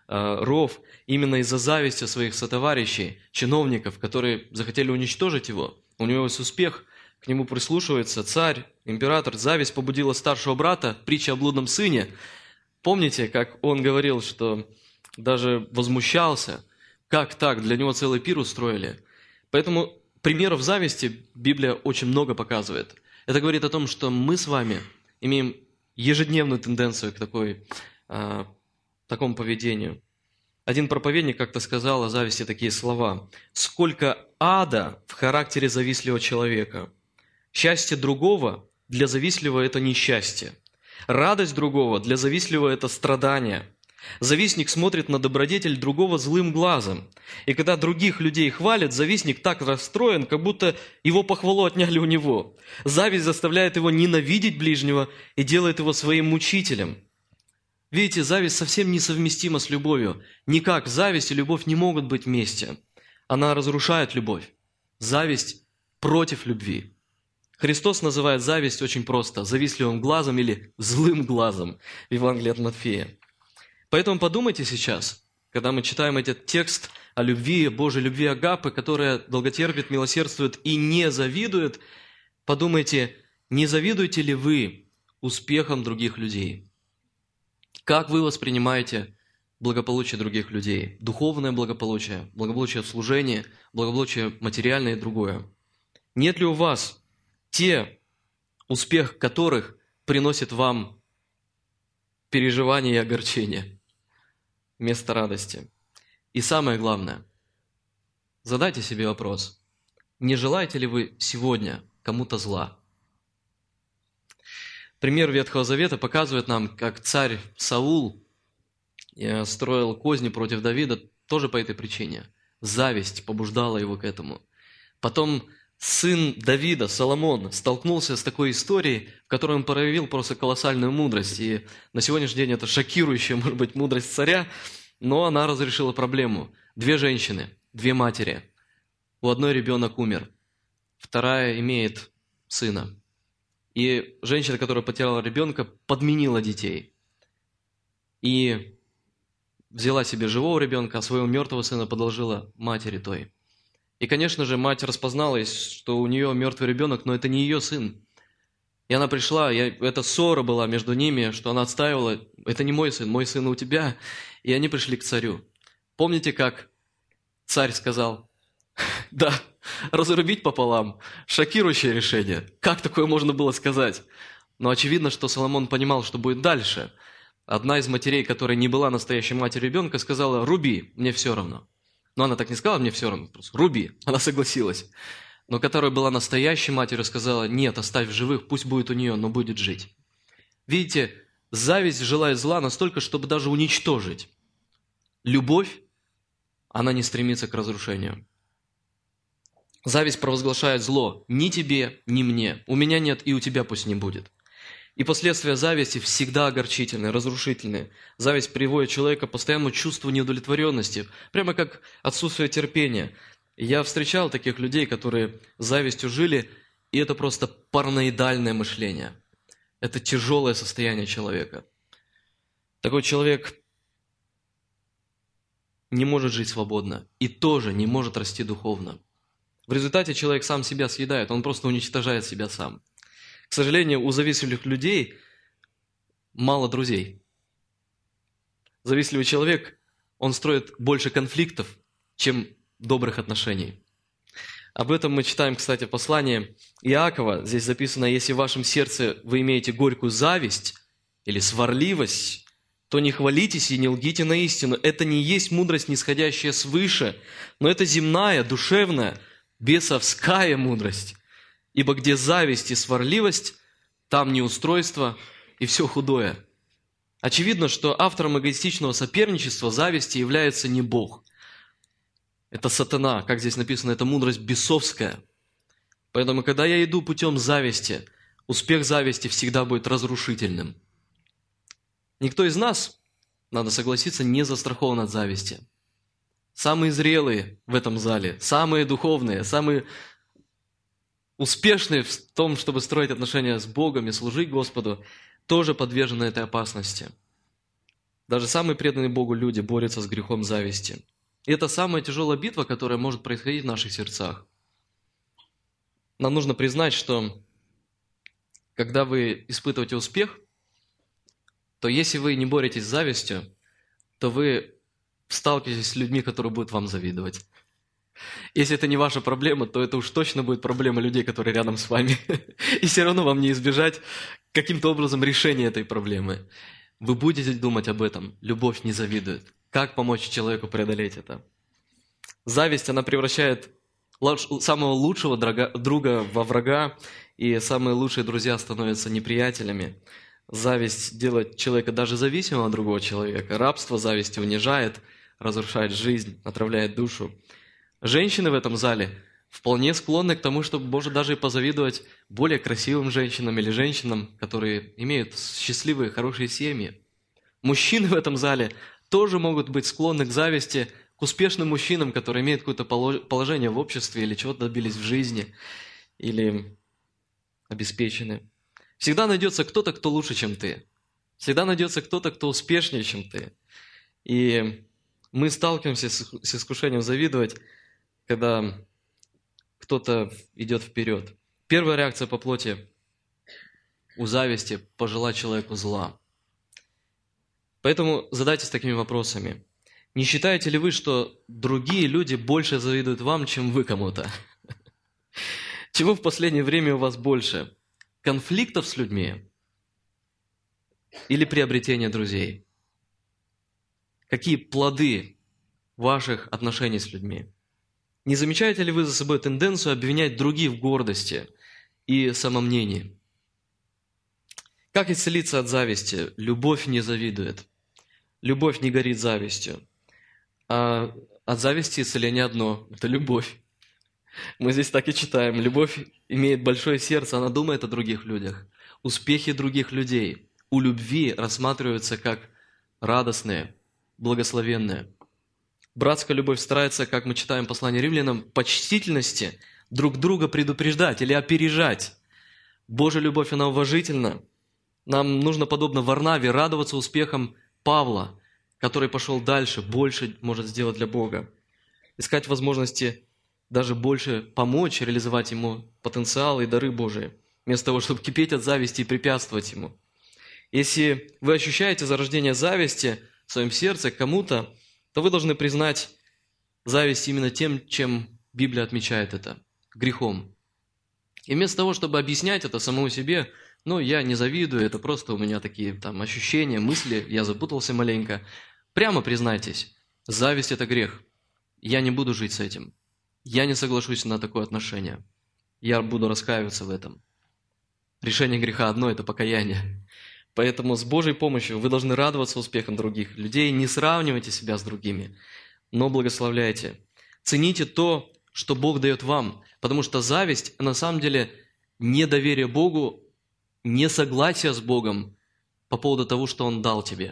ров именно из-за зависти своих сотоварищей, чиновников, которые захотели уничтожить его. У него есть успех, к нему прислушивается царь, император. Зависть побудила старшего брата, притча о блудном сыне. Помните, как он говорил, что даже возмущался, как так, для него целый пир устроили. Поэтому примеров зависти Библия очень много показывает. Это говорит о том, что мы с вами имеем ежедневную тенденцию к такому поведению. Один проповедник как-то сказал о зависти такие слова: «Сколько ада в характере завистливого человека! Счастье другого для завистливого – это несчастье. Радость другого для завистливого – это страдание. Завистник смотрит на добродетель другого злым глазом. И когда других людей хвалят, завистник так расстроен, как будто его похвалу отняли у него. Зависть заставляет его ненавидеть ближнего и делает его своим мучителем». Видите, зависть совсем несовместима с любовью. Никак зависть и любовь не могут быть вместе. Она разрушает любовь. Зависть против любви. Христос называет зависть очень просто: завистливым глазом или злым глазом в Евангелии от Матфея. Поэтому подумайте сейчас, когда мы читаем этот текст о любви, Божьей любви агапы, которая долготерпит, милосердствует и не завидует, подумайте, не завидуете ли вы успехам других людей? Как вы воспринимаете благополучие других людей? Духовное благополучие, благополучие в служении, благополучие материальное и другое. Нет ли у вас те, успех которых приносит вам переживания и огорчения вместо радости? И самое главное, задайте себе вопрос: не желаете ли вы сегодня кому-то зла? Пример Ветхого Завета показывает нам, как царь Саул строил козни против Давида тоже по этой причине. Зависть побуждала его к этому. Потом сын Давида, Соломон, столкнулся с такой историей, в которой он проявил просто колоссальную мудрость. И на сегодняшний день это шокирующая, может быть, мудрость царя, но она разрешила проблему. 2 женщины, 2 матери. У одной ребенок умер, вторая имеет сына. И женщина, которая потеряла ребенка, подменила детей. И взяла себе живого ребенка, а своего мертвого сына подложила матери той. И, конечно же, мать распознала, что у нее мертвый ребенок, но это не ее сын. И она пришла, эта ссора была между ними, что она отстаивала: это не мой сын у тебя. И они пришли к царю. Помните, как царь сказал: да, разрубить пополам – шокирующее решение. Как такое можно было сказать? Но очевидно, что Соломон понимал, что будет дальше. Одна из матерей, которая не была настоящей матерью ребенка, сказала: руби, мне все равно. Но она так не сказала: мне все равно, просто руби. Она согласилась. Но которая была настоящей матерью, сказала: нет, оставь в живых, пусть будет у нее, но будет жить. Видите, зависть желает зла настолько, чтобы даже уничтожить. Любовь, она не стремится к разрушению. Зависть провозглашает зло: ни тебе, ни мне. У меня нет, и у тебя пусть не будет. И последствия зависти всегда огорчительные, разрушительные. Зависть приводит человека к постоянному чувству неудовлетворенности, прямо как отсутствие терпения. Я встречал таких людей, которые завистью жили, и это просто параноидальное мышление. Это тяжелое состояние человека. Такой человек не может жить свободно и тоже не может расти духовно. В результате человек сам себя съедает, он просто уничтожает себя сам. К сожалению, у завистливых людей мало друзей. Завистливый человек, он строит больше конфликтов, чем добрых отношений. Об этом мы читаем, кстати, в послании Иакова. Здесь записано: «Если в вашем сердце вы имеете горькую зависть или сварливость, то не хвалитесь и не лгите на истину. Это не есть мудрость, нисходящая свыше, но это земная, душевная, бесовская мудрость. Ибо где зависть и сварливость, там неустройство и все худое». Очевидно, что автором эгоистичного соперничества, зависти, является не Бог. Это сатана, как здесь написано, это мудрость бесовская. Поэтому, когда я иду путем зависти, успех зависти всегда будет разрушительным. Никто из нас, надо согласиться, не застрахован от зависти. Самые зрелые в этом зале, самые духовные, самые успешные в том, чтобы строить отношения с Богом и служить Господу, тоже подвержены этой опасности. Даже самые преданные Богу люди борются с грехом зависти. И это самая тяжелая битва, которая может происходить в наших сердцах. Нам нужно признать, что когда вы испытываете успех, то если вы не боретесь с завистью, то вы сталкиваетесь с людьми, которые будут вам завидовать. Если это не ваша проблема, то это уж точно будет проблема людей, которые рядом с вами. И все равно вам не избежать каким-то образом решения этой проблемы. Вы будете думать об этом. Любовь не завидует. Как помочь человеку преодолеть это? Зависть, она превращает самого лучшего друга во врага, и самые лучшие друзья становятся неприятелями. Зависть делает человека даже зависимым от другого человека. Рабство зависти унижает, разрушает жизнь, отравляет душу. Женщины в этом зале вполне склонны к тому, чтобы, может, даже и позавидовать более красивым женщинам или женщинам, которые имеют счастливые, хорошие семьи. Мужчины в этом зале тоже могут быть склонны к зависти к успешным мужчинам, которые имеют какое-то положение в обществе или чего-то добились в жизни, или обеспечены. Всегда найдется кто-то, кто лучше, чем ты. Всегда найдется кто-то, кто успешнее, чем ты. И мы сталкиваемся с искушением завидовать, когда кто-то идет вперед. Первая реакция по плоти у зависти – пожелать человеку зла. Поэтому задайтесь такими вопросами. Не считаете ли вы, что другие люди больше завидуют вам, чем вы кому-то? Чего в последнее время у вас больше? Конфликтов с людьми или приобретения друзей? Какие плоды ваших отношений с людьми? Не замечаете ли вы за собой тенденцию обвинять других в гордости и самомнении? Как исцелиться от зависти? Любовь не завидует. Любовь не горит завистью. А от зависти исцеление одно – это любовь. Мы здесь так и читаем. Любовь имеет большое сердце, она думает о других людях. Успехи других людей у любви рассматриваются как радостные, благословенные. Братская любовь старается, как мы читаем в послании Римлянам, почтительности друг друга предупреждать или опережать. Божья любовь, она уважительна. Нам нужно, подобно Варнаве, радоваться успехам Павла, который пошел дальше, больше может сделать для Бога. Искать возможности даже больше помочь реализовать ему потенциал и дары Божии, вместо того, чтобы кипеть от зависти и препятствовать ему. Если вы ощущаете зарождение зависти в своем сердце к кому-то, то вы должны признать зависть именно тем, чем Библия отмечает это – грехом. И вместо того, чтобы объяснять это самому себе, я не завидую, это просто у меня такие ощущения, мысли, я запутался маленько, прямо признайтесь, зависть – это грех. Я не буду жить с этим. Я не соглашусь на такое отношение. Я буду раскаиваться в этом. Решение греха одно – это покаяние. Поэтому с Божьей помощью вы должны радоваться успехам других людей, не сравнивайте себя с другими, но благословляйте. Цените то, что Бог дает вам, потому что зависть на самом деле недоверие Богу, несогласие с Богом по поводу того, что Он дал тебе.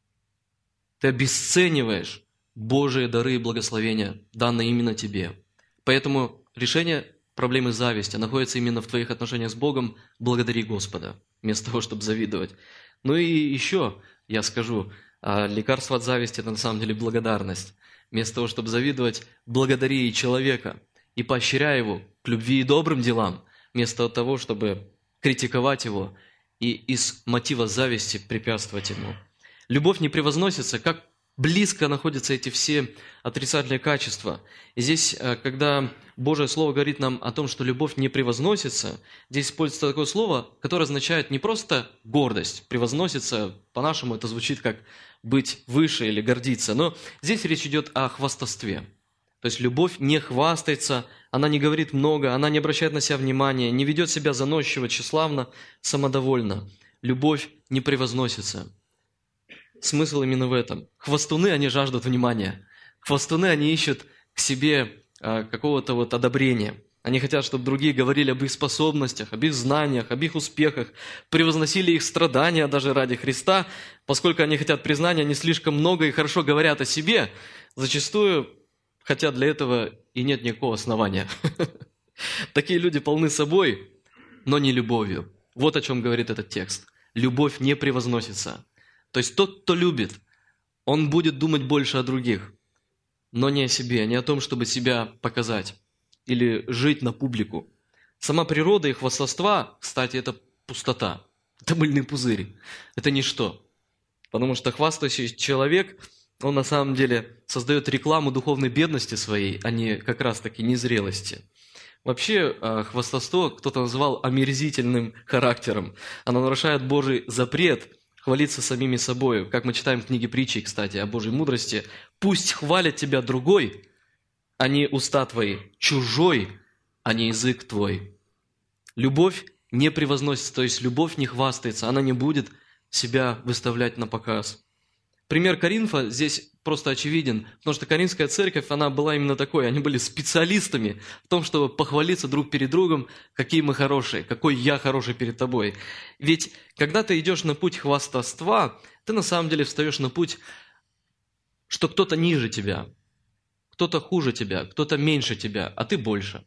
Ты обесцениваешь Божьи дары и благословения, данные именно тебе. Поэтому решение проблемы зависти находится именно в твоих отношениях с Богом. Благодари Господа, вместо того, чтобы завидовать. И еще я скажу, лекарство от зависти – это на самом деле благодарность. Вместо того, чтобы завидовать, благодари и человека и поощряй его к любви и добрым делам, вместо того, чтобы критиковать его и из мотива зависти препятствовать ему. Любовь не превозносится, как близко находятся эти все отрицательные качества. И здесь, когда Божье Слово говорит нам о том, что любовь не превозносится, здесь используется такое слово, которое означает не просто гордость. Превозносится, по-нашему, это звучит как быть выше или гордиться. Но здесь речь идет о хвастовстве. То есть любовь не хвастается, она не говорит много, она не обращает на себя внимания, не ведет себя заносчиво, тщеславно, самодовольно. Любовь не превозносится. Смысл именно в этом. Хвастуны, они жаждут внимания. Хвастуны, они ищут к себе какого-то одобрения. Они хотят, чтобы другие говорили об их способностях, об их знаниях, об их успехах, превозносили их страдания даже ради Христа. Поскольку они хотят признания, они слишком много и хорошо говорят о себе, зачастую, хотя для этого и нет никакого основания. Такие люди полны собой, но не любовью. Вот о чем говорит этот текст. Любовь не превозносится. То есть тот, кто любит, Он будет думать больше о других, но не о себе, не о том, чтобы себя показать или жить на публику. Сама природа и хвастовства, кстати, это пустота, это мыльный пузырь, это ничто. Потому что хвастающий человек, он на самом деле создает рекламу духовной бедности своей, а не как раз-таки незрелости. Вообще, хвастовство кто-то называл омерзительным характером. Оно нарушает Божий запрет хвалиться самими собой. Как мы читаем в книге Притчи, кстати, о Божьей мудрости. «Пусть хвалит тебя другой, а не уста твои, чужой, а не язык твой». Любовь не превозносится, то есть любовь не хвастается, она не будет себя выставлять на показ. Пример Коринфа здесь просто очевиден, потому что Коринфская церковь, она была именно такой, они были специалистами в том, чтобы похвалиться друг перед другом, какие мы хорошие, какой я хороший перед тобой. Ведь когда ты идешь на путь хвастовства, ты на самом деле встаешь на путь, что кто-то ниже тебя, кто-то хуже тебя, кто-то меньше тебя, а ты больше.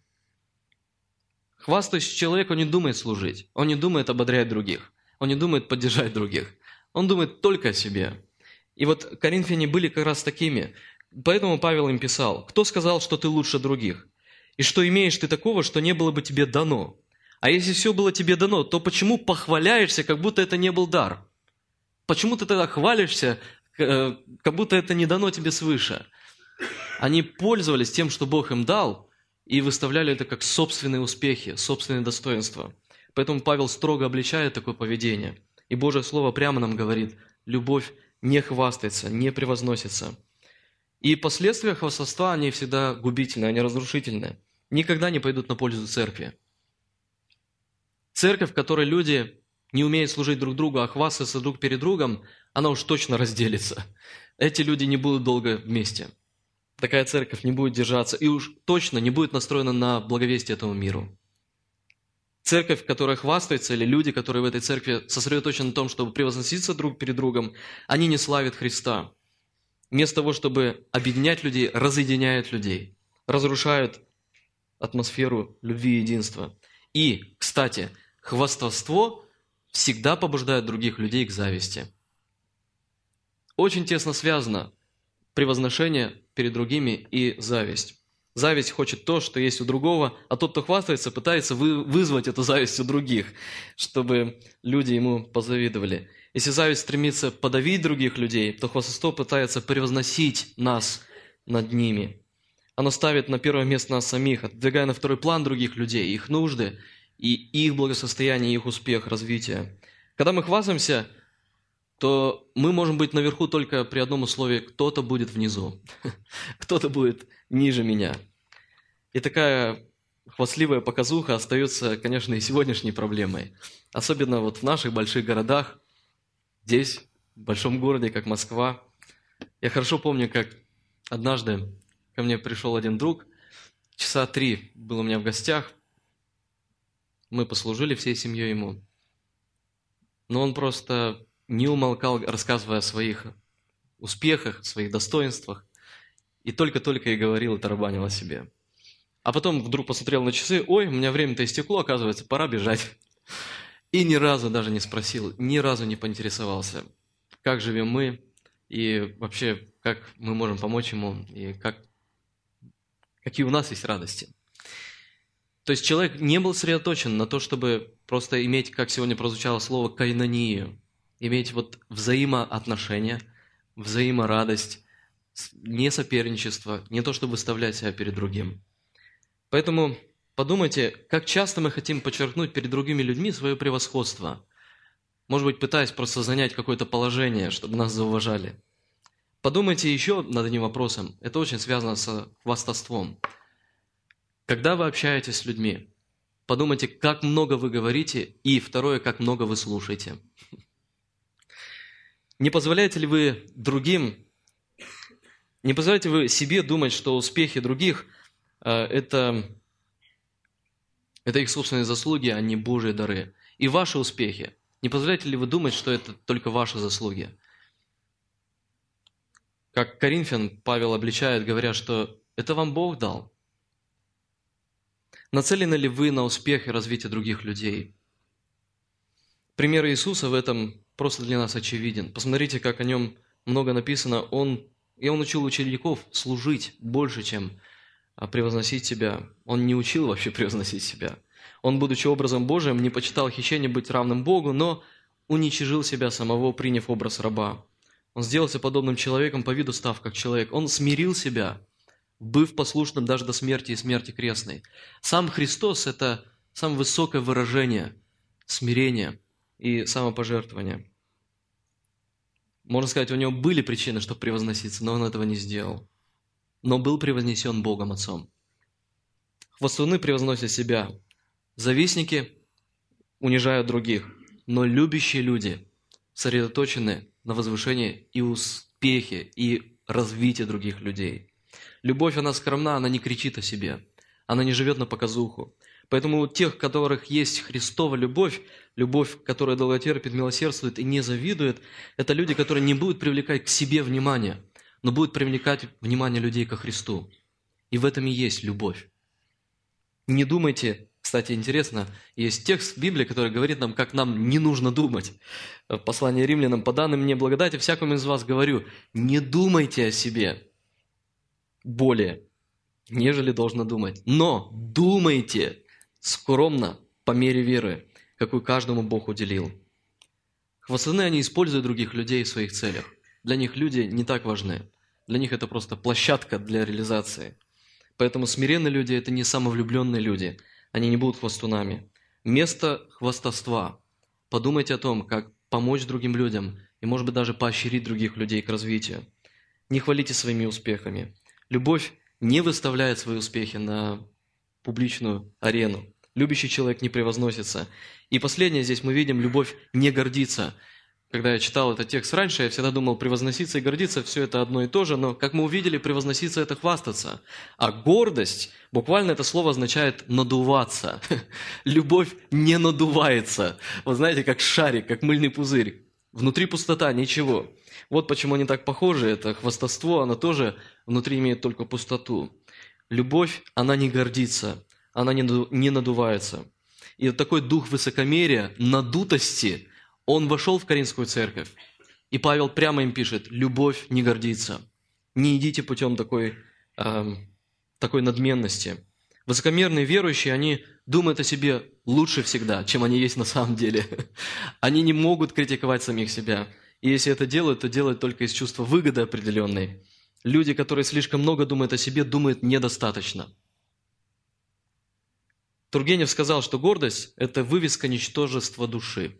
Хвастающий человек, он не думает служить, он не думает ободрять других, он не думает поддержать других, он думает только о себе. И вот коринфяне были как раз такими. Поэтому Павел им писал: «Кто сказал, что ты лучше других? И что имеешь ты такого, что не было бы тебе дано? А если все было тебе дано, то почему похваляешься, как будто это не был дар? Почему ты тогда хвалишься, как будто это не дано тебе свыше?» Они пользовались тем, что Бог им дал, и выставляли это как собственные успехи, собственные достоинства. Поэтому Павел строго обличает такое поведение. И Божье Слово прямо нам говорит: любовь не хвастается, не превозносится. И последствия хвастовства, они всегда губительны, они разрушительны. Никогда не пойдут на пользу церкви. Церковь, в которой люди не умеют служить друг другу, а хвастаются друг перед другом, она уж точно разделится. Эти люди не будут долго вместе. Такая церковь не будет держаться и уж точно не будет настроена на благовестие этому миру. Церковь, которая хвастается, или люди, которые в этой церкви сосредоточены на том, чтобы превозноситься друг перед другом, они не славят Христа. Вместо того, чтобы объединять людей, разъединяют людей, разрушают атмосферу любви и единства. И, кстати, хвастовство всегда побуждает других людей к зависти. Очень тесно связано превозношение перед другими и зависть. Зависть хочет то, что есть у другого, а тот, кто хвастается, пытается вызвать эту зависть у других, чтобы люди ему позавидовали. Если зависть стремится подавить других людей, то хвастовство пытается превозносить нас над ними. Оно ставит на первое место нас самих, отодвигая на второй план других людей, их нужды и их благосостояние, их успех, развитие. Когда мы хвастаемся, то мы можем быть наверху только при одном условии: кто-то будет внизу, кто-то будет ниже меня. И такая хвастливая показуха остается, конечно, и сегодняшней проблемой. Особенно вот в наших больших городах, здесь, в большом городе, как Москва. Я хорошо помню, как однажды ко мне пришел один друг, часа 3 был у меня в гостях, мы послужили всей семьей ему, но он просто не умолкал, рассказывая о своих успехах, своих достоинствах, и только-только и говорил, и тарабанил о себе. А потом вдруг посмотрел на часы: ой, у меня время-то истекло, оказывается, пора бежать. И ни разу даже не спросил, ни разу не поинтересовался, как живем мы, и вообще, как мы можем помочь ему, и какие у нас есть радости. То есть человек не был сосредоточен на то, чтобы просто иметь, как сегодня прозвучало слово, коинонию, иметь вот взаимоотношения, взаиморадость, не соперничество, не то, чтобы выставлять себя перед другим. Поэтому подумайте, как часто мы хотим подчеркнуть перед другими людьми свое превосходство. Может быть, пытаясь просто занять какое-то положение, чтобы нас зауважали. Подумайте еще над одним вопросом. Это очень связано с хвастовством. Когда вы общаетесь с людьми, подумайте, как много вы говорите, и второе, как много вы слушаете. Не позволяете ли вы себе думать, что успехи других это их собственные заслуги, а не Божьи дары? И ваши успехи, не позволяете ли вы думать, что это только ваши заслуги? Как Коринфян Павел обличает, говоря, что это вам Бог дал. Нацелены ли вы на успех и развитие других людей? Пример Иисуса в этом просто для нас очевиден. Посмотрите, как о нем много написано, он учил учеников служить больше, чем превозносить себя. Он не учил вообще превозносить себя. Он, будучи образом Божиим, не почитал хищение быть равным Богу, но уничижил себя самого, приняв образ раба. Он сделался подобным человеком, по виду став как человек. Он смирил себя, быв послушным даже до смерти и смерти крестной. Сам Христос – это самое высокое выражение смирения и самопожертвования. Можно сказать, у него были причины, чтобы превозноситься, но он этого не сделал. Но был превознесен Богом Отцом. Хвастуны превозносят себя. Завистники унижают других. Но любящие люди сосредоточены на возвышении и успехе, и развитии других людей. Любовь, она скромна, она не кричит о себе. Она не живет на показуху. Поэтому у тех, у которых есть Христова любовь, любовь, которая долготерпит, милосердствует и не завидует, это люди, которые не будут привлекать к себе внимание, но будут привлекать внимание людей ко Христу. И в этом и есть любовь. Не думайте, кстати, интересно, есть текст в Библии, который говорит нам, как нам не нужно думать. В послании Римлянам: «По данным мне благодати, всякому из вас говорю, не думайте о себе более, нежели должно думать, но думайте скромно по мере веры, какую каждому Бог уделил». Хвастуны, они используют других людей в своих целях. Для них люди не так важны. Для них это просто площадка для реализации. Поэтому смиренные люди – это не самовлюбленные люди. Они не будут хвастунами. Вместо хвастовства подумайте о том, как помочь другим людям и, может быть, даже поощрить других людей к развитию. Не хвалите своими успехами. Любовь не выставляет свои успехи на публичную арену. Любящий человек не превозносится. И последнее, здесь мы видим, любовь не гордится. Когда я читал этот текст раньше, я всегда думал, превозноситься и гордиться – все это одно и то же, но, как мы увидели, превозноситься – это хвастаться. А гордость, буквально это слово означает надуваться. Любовь не надувается. Вы знаете, как шарик, как мыльный пузырь. Внутри пустота, ничего. Вот почему они так похожи. Это хвастовство, оно тоже внутри имеет только пустоту. Любовь, она не гордится, она не надувается. И такой дух высокомерия, надутости, он вошел в Коринфскую церковь. И Павел прямо им пишет: любовь не гордится. Не идите путем такой надменности. Высокомерные верующие, они думают о себе лучше всегда, чем они есть на самом деле. Они не могут критиковать самих себя. И если это делают, то делают только из чувства выгоды определенной. Люди, которые слишком много думают о себе, думают недостаточно. Тургенев сказал, что гордость – это вывеска ничтожества души.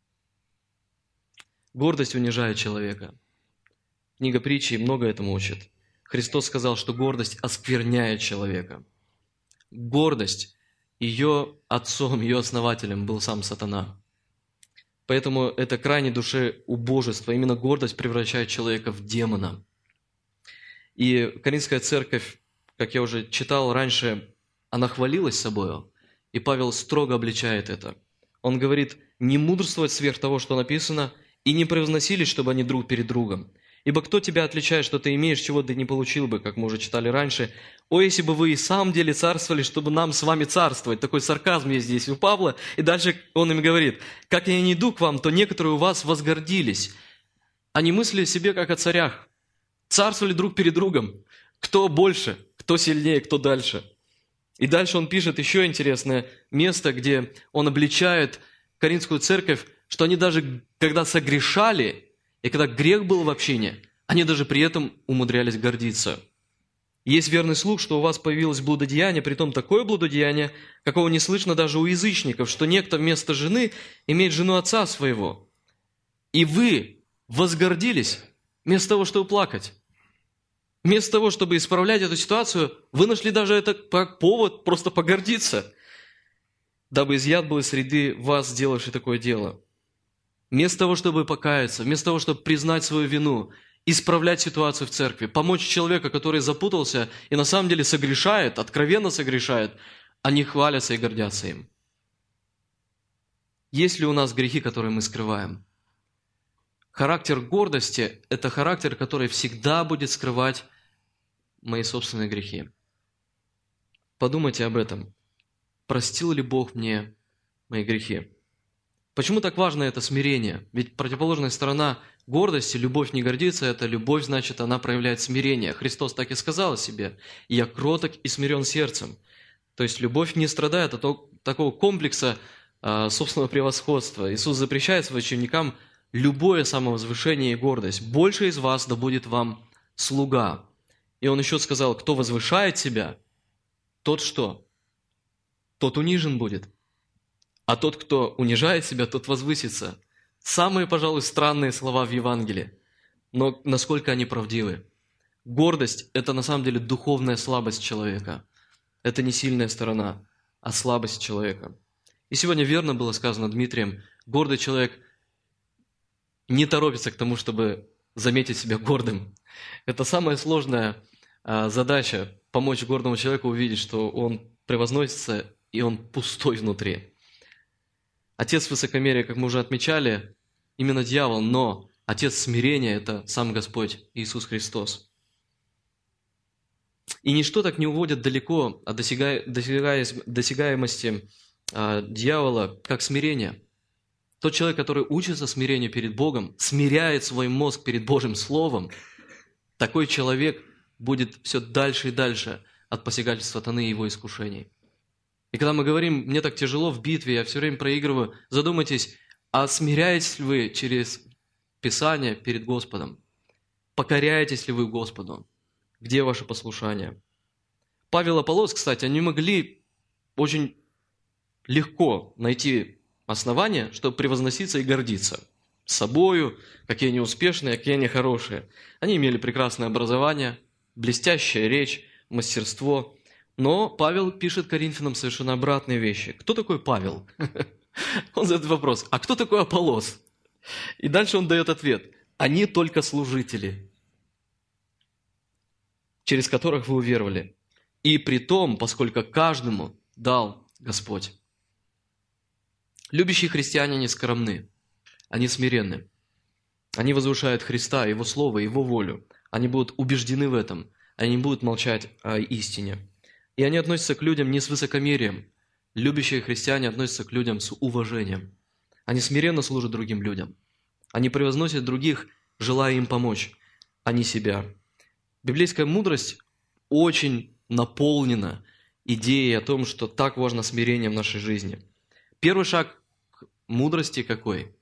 Гордость унижает человека. Книга Притчи много этому учит. Христос сказал, что гордость оскверняет человека. Гордость, ее отцом, ее основателем был сам сатана. Поэтому это крайне душе убожество. Именно гордость превращает человека в демона. И Коринфская церковь, как я уже читал раньше, она хвалилась собою, и Павел строго обличает это. Он говорит: не мудрствовать сверх того, что написано, и не превозносились, чтобы они друг перед другом. Ибо кто тебя отличает, что ты имеешь, чего ты не получил бы, как мы уже читали раньше? О, если бы вы и в самом деле царствовали, чтобы нам с вами царствовать. Такой сарказм есть здесь у Павла. И дальше он им говорит: как я не иду к вам, то некоторые у вас возгордились. Они мыслили о себе, как о царях. Царствовали друг перед другом. Кто больше, кто сильнее, кто дальше. И дальше он пишет еще интересное место, где он обличает Коринфскую церковь, что они даже, когда согрешали, и когда грех был в общине, они даже при этом умудрялись гордиться. Есть верный слух, что у вас появилось блудодеяние, притом такое блудодеяние, какого не слышно даже у язычников, что некто вместо жены имеет жену отца своего. И вы возгордились вместо того, чтобы плакать. Вместо того, чтобы исправлять эту ситуацию, вы нашли даже это как повод просто погордиться, дабы изъят был из среды вас, сделавший такое дело. Вместо того, чтобы покаяться, вместо того, чтобы признать свою вину, исправлять ситуацию в церкви, помочь человеку, который запутался и на самом деле согрешает, откровенно согрешает, они хвалятся и гордятся им. Есть ли у нас грехи, которые мы скрываем? Характер гордости – это характер, который всегда будет скрывать мои собственные грехи. Подумайте об этом. Простил ли Бог мне мои грехи? Почему так важно это смирение? Ведь противоположная сторона гордости, любовь не гордится, это любовь, значит, она проявляет смирение. Христос так и сказал о себе: «Я кроток и смирен сердцем». То есть любовь не страдает от такого комплекса собственного превосходства. Иисус запрещает своим ученикам любое самовозвышение и гордость. «Больше из вас да будет вам слуга». И Он еще сказал: «Кто возвышает себя, тот что? Тот унижен будет. А тот, кто унижает себя, тот возвысится». Самые, пожалуй, странные слова в Евангелии, но насколько они правдивы. Гордость – это на самом деле духовная слабость человека. Это не сильная сторона, а слабость человека. И сегодня верно было сказано Дмитрием: гордый человек не торопится к тому, чтобы заметить себя гордым. Это самая сложная задача – помочь гордому человеку увидеть, что он превозносится и он пустой внутри. Отец высокомерия, как мы уже отмечали, именно дьявол, но отец смирения – это сам Господь Иисус Христос. И ничто так не уводит далеко от досягаемости дьявола, как смирение. Тот человек, который учится смирению перед Богом, смиряет свой мозг перед Божьим Словом, такой человек будет все дальше и дальше от посягательств сатаны и его искушений. И когда мы говорим: «Мне так тяжело в битве, я все время проигрываю», задумайтесь, а смиряетесь ли вы через Писание перед Господом? Покоряетесь ли вы Господу? Где ваше послушание? Павел и Аполлос, кстати, они могли очень легко найти основания, чтобы превозноситься и гордиться собою, какие они успешные, какие они хорошие. Они имели прекрасное образование, блестящая речь, мастерство. Но Павел пишет Коринфянам совершенно обратные вещи. Кто такой Павел? Он задает вопрос: а кто такой Аполлос? И дальше он дает ответ: они только служители, через которых вы уверовали. И при том, поскольку каждому дал Господь. Любящие христиане не скромны, они смиренны. Они возвышают Христа, Его Слово, Его волю. Они будут убеждены в этом, они не будут молчать о истине. И они относятся к людям не с высокомерием. Любящие христиане относятся к людям с уважением. Они смиренно служат другим людям. Они превозносят других, желая им помочь, а не себя. Библейская мудрость очень наполнена идеей о том, что так важно смирение в нашей жизни. Первый шаг к мудрости какой?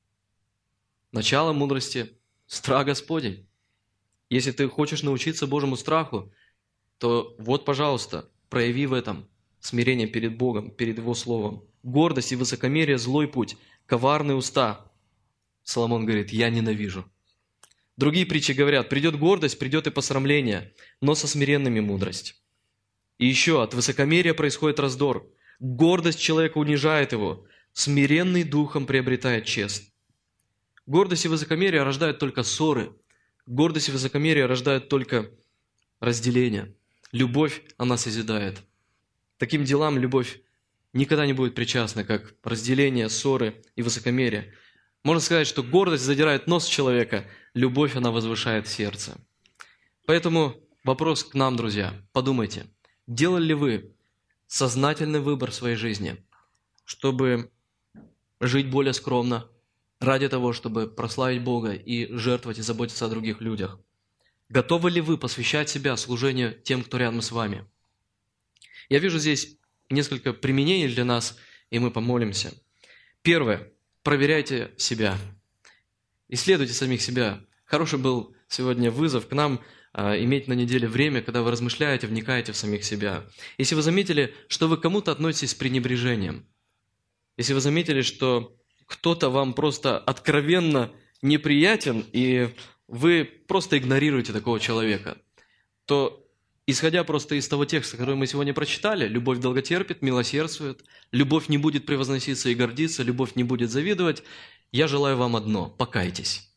Начало мудрости – страх Господень. Если ты хочешь научиться Божьему страху, то вот, пожалуйста, прояви в этом смирение перед Богом, перед Его Словом. Гордость и высокомерие – злой путь, коварные уста. Соломон говорит: «Я ненавижу». Другие притчи говорят: придет гордость, придет и посрамление, но со смиренными мудрость. И еще: от высокомерия происходит раздор. Гордость человека унижает его, смиренный духом приобретает честь. Гордость и высокомерие рождают только ссоры. Гордость и высокомерие рождают только разделение. Любовь, она созидает. Таким делам любовь никогда не будет причастна, как разделение, ссоры и высокомерие. Можно сказать, что гордость задирает нос человека, любовь, она возвышает сердце. Поэтому вопрос к нам, друзья. Подумайте, делали ли вы сознательный выбор в своей жизни, чтобы жить более скромно, ради того, чтобы прославить Бога и жертвовать и заботиться о других людях? Готовы ли вы посвящать себя служению тем, кто рядом с вами? Я вижу здесь несколько применений для нас, и мы помолимся. Первое. Проверяйте себя. Исследуйте самих себя. Хороший был сегодня вызов к нам иметь на неделе время, когда вы размышляете, вникаете в самих себя. Если вы заметили, что вы к кому-то относитесь с пренебрежением, если вы заметили, что кто-то вам просто откровенно неприятен, и вы просто игнорируете такого человека, то, исходя просто из того текста, который мы сегодня прочитали, любовь долготерпит, милосердствует, любовь не будет превозноситься и гордиться, любовь не будет завидовать, я желаю вам одно – покайтесь.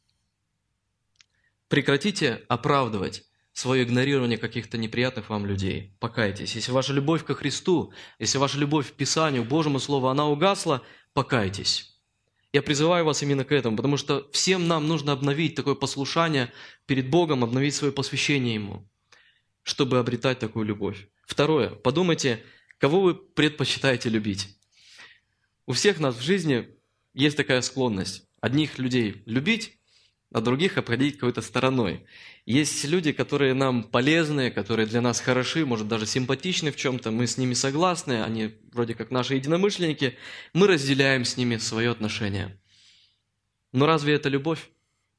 Прекратите оправдывать свое игнорирование каких-то неприятных вам людей. Покайтесь. Если ваша любовь ко Христу, если ваша любовь к Писанию, к Божьему Слову, она угасла, покайтесь. Я призываю вас именно к этому, потому что всем нам нужно обновить такое послушание перед Богом, обновить свое посвящение Ему, чтобы обретать такую любовь. Второе. Подумайте, кого вы предпочитаете любить. У всех нас в жизни есть такая склонность одних людей любить, а других обходить какой-то стороной. Есть люди, которые нам полезны, которые для нас хороши, может, даже симпатичны в чем-то, мы с ними согласны, они вроде как наши единомышленники, мы разделяем с ними свое отношение. Но разве это любовь?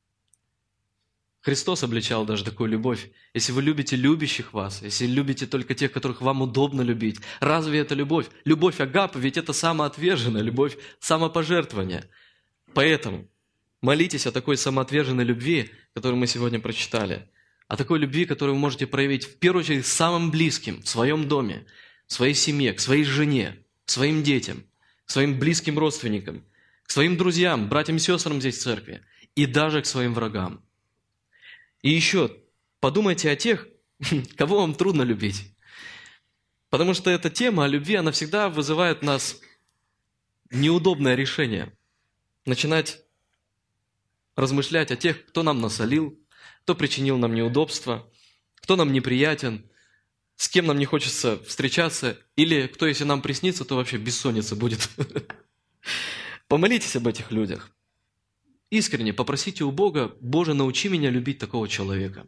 Христос обличал даже такую любовь. Если вы любите любящих вас, если любите только тех, которых вам удобно любить, разве это любовь? Любовь агапы, ведь это самоотверженная любовь, самопожертвование. Поэтому молитесь о такой самоотверженной любви, которую мы сегодня прочитали. О такой любви, которую вы можете проявить в первую очередь к самым близким, в своем доме, в своей семье, к своей жене, к своим детям, к своим близким родственникам, к своим друзьям, братьям и сестрам здесь в церкви и даже к своим врагам. И еще подумайте о тех, кого вам трудно любить. Потому что эта тема о любви, она всегда вызывает в нас неудобное решение. Начинать размышлять о тех, кто нам насолил, кто причинил нам неудобства, кто нам неприятен, с кем нам не хочется встречаться, или кто, если нам приснится, то вообще бессонница будет. Помолитесь об этих людях. Искренне попросите у Бога: «Боже, научи меня любить такого человека».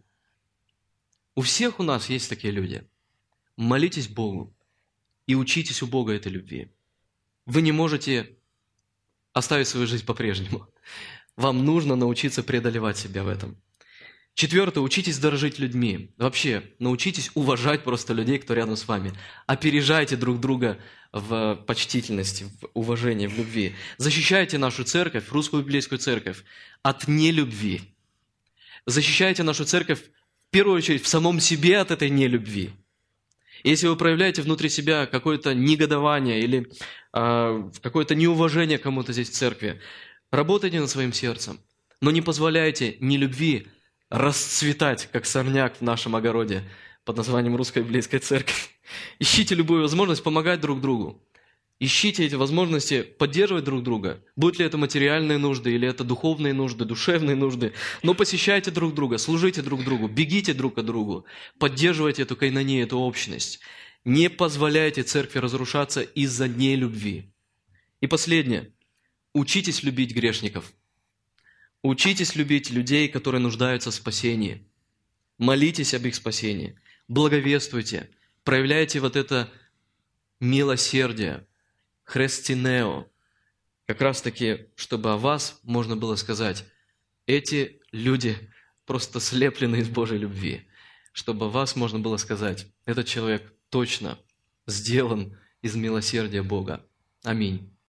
У всех у нас есть такие люди. Молитесь Богу и учитесь у Бога этой любви. Вы не можете оставить свою жизнь по-прежнему. Вам нужно научиться преодолевать себя в этом. Четвертое, учитесь дорожить людьми. Вообще, научитесь уважать просто людей, кто рядом с вами. Опережайте друг друга в почтительности, в уважении, в любви. Защищайте нашу церковь, русскую библейскую церковь, от нелюбви. Защищайте нашу церковь, в первую очередь, в самом себе от этой нелюбви. Если вы проявляете внутри себя какое-то негодование или какое-то неуважение к кому-то здесь в церкви, работайте над своим сердцем, но не позволяйте нелюбви расцветать, как сорняк в нашем огороде под названием Русская библейская церковь. Ищите любую возможность помогать друг другу. Ищите эти возможности поддерживать друг друга. Будь ли это материальные нужды, или это духовные нужды, душевные нужды. Но посещайте друг друга, служите друг другу, бегите друг от другу. Поддерживайте эту койнонию, эту общность. Не позволяйте церкви разрушаться из-за нелюбви. И последнее. Учитесь любить грешников. Учитесь любить людей, которые нуждаются в спасении. Молитесь об их спасении. Благовествуйте. Проявляйте вот это милосердие, хрестинео. Как раз таки, чтобы о вас можно было сказать: эти люди просто слеплены из Божьей любви. Чтобы о вас можно было сказать: этот человек точно сделан из милосердия Бога. Аминь.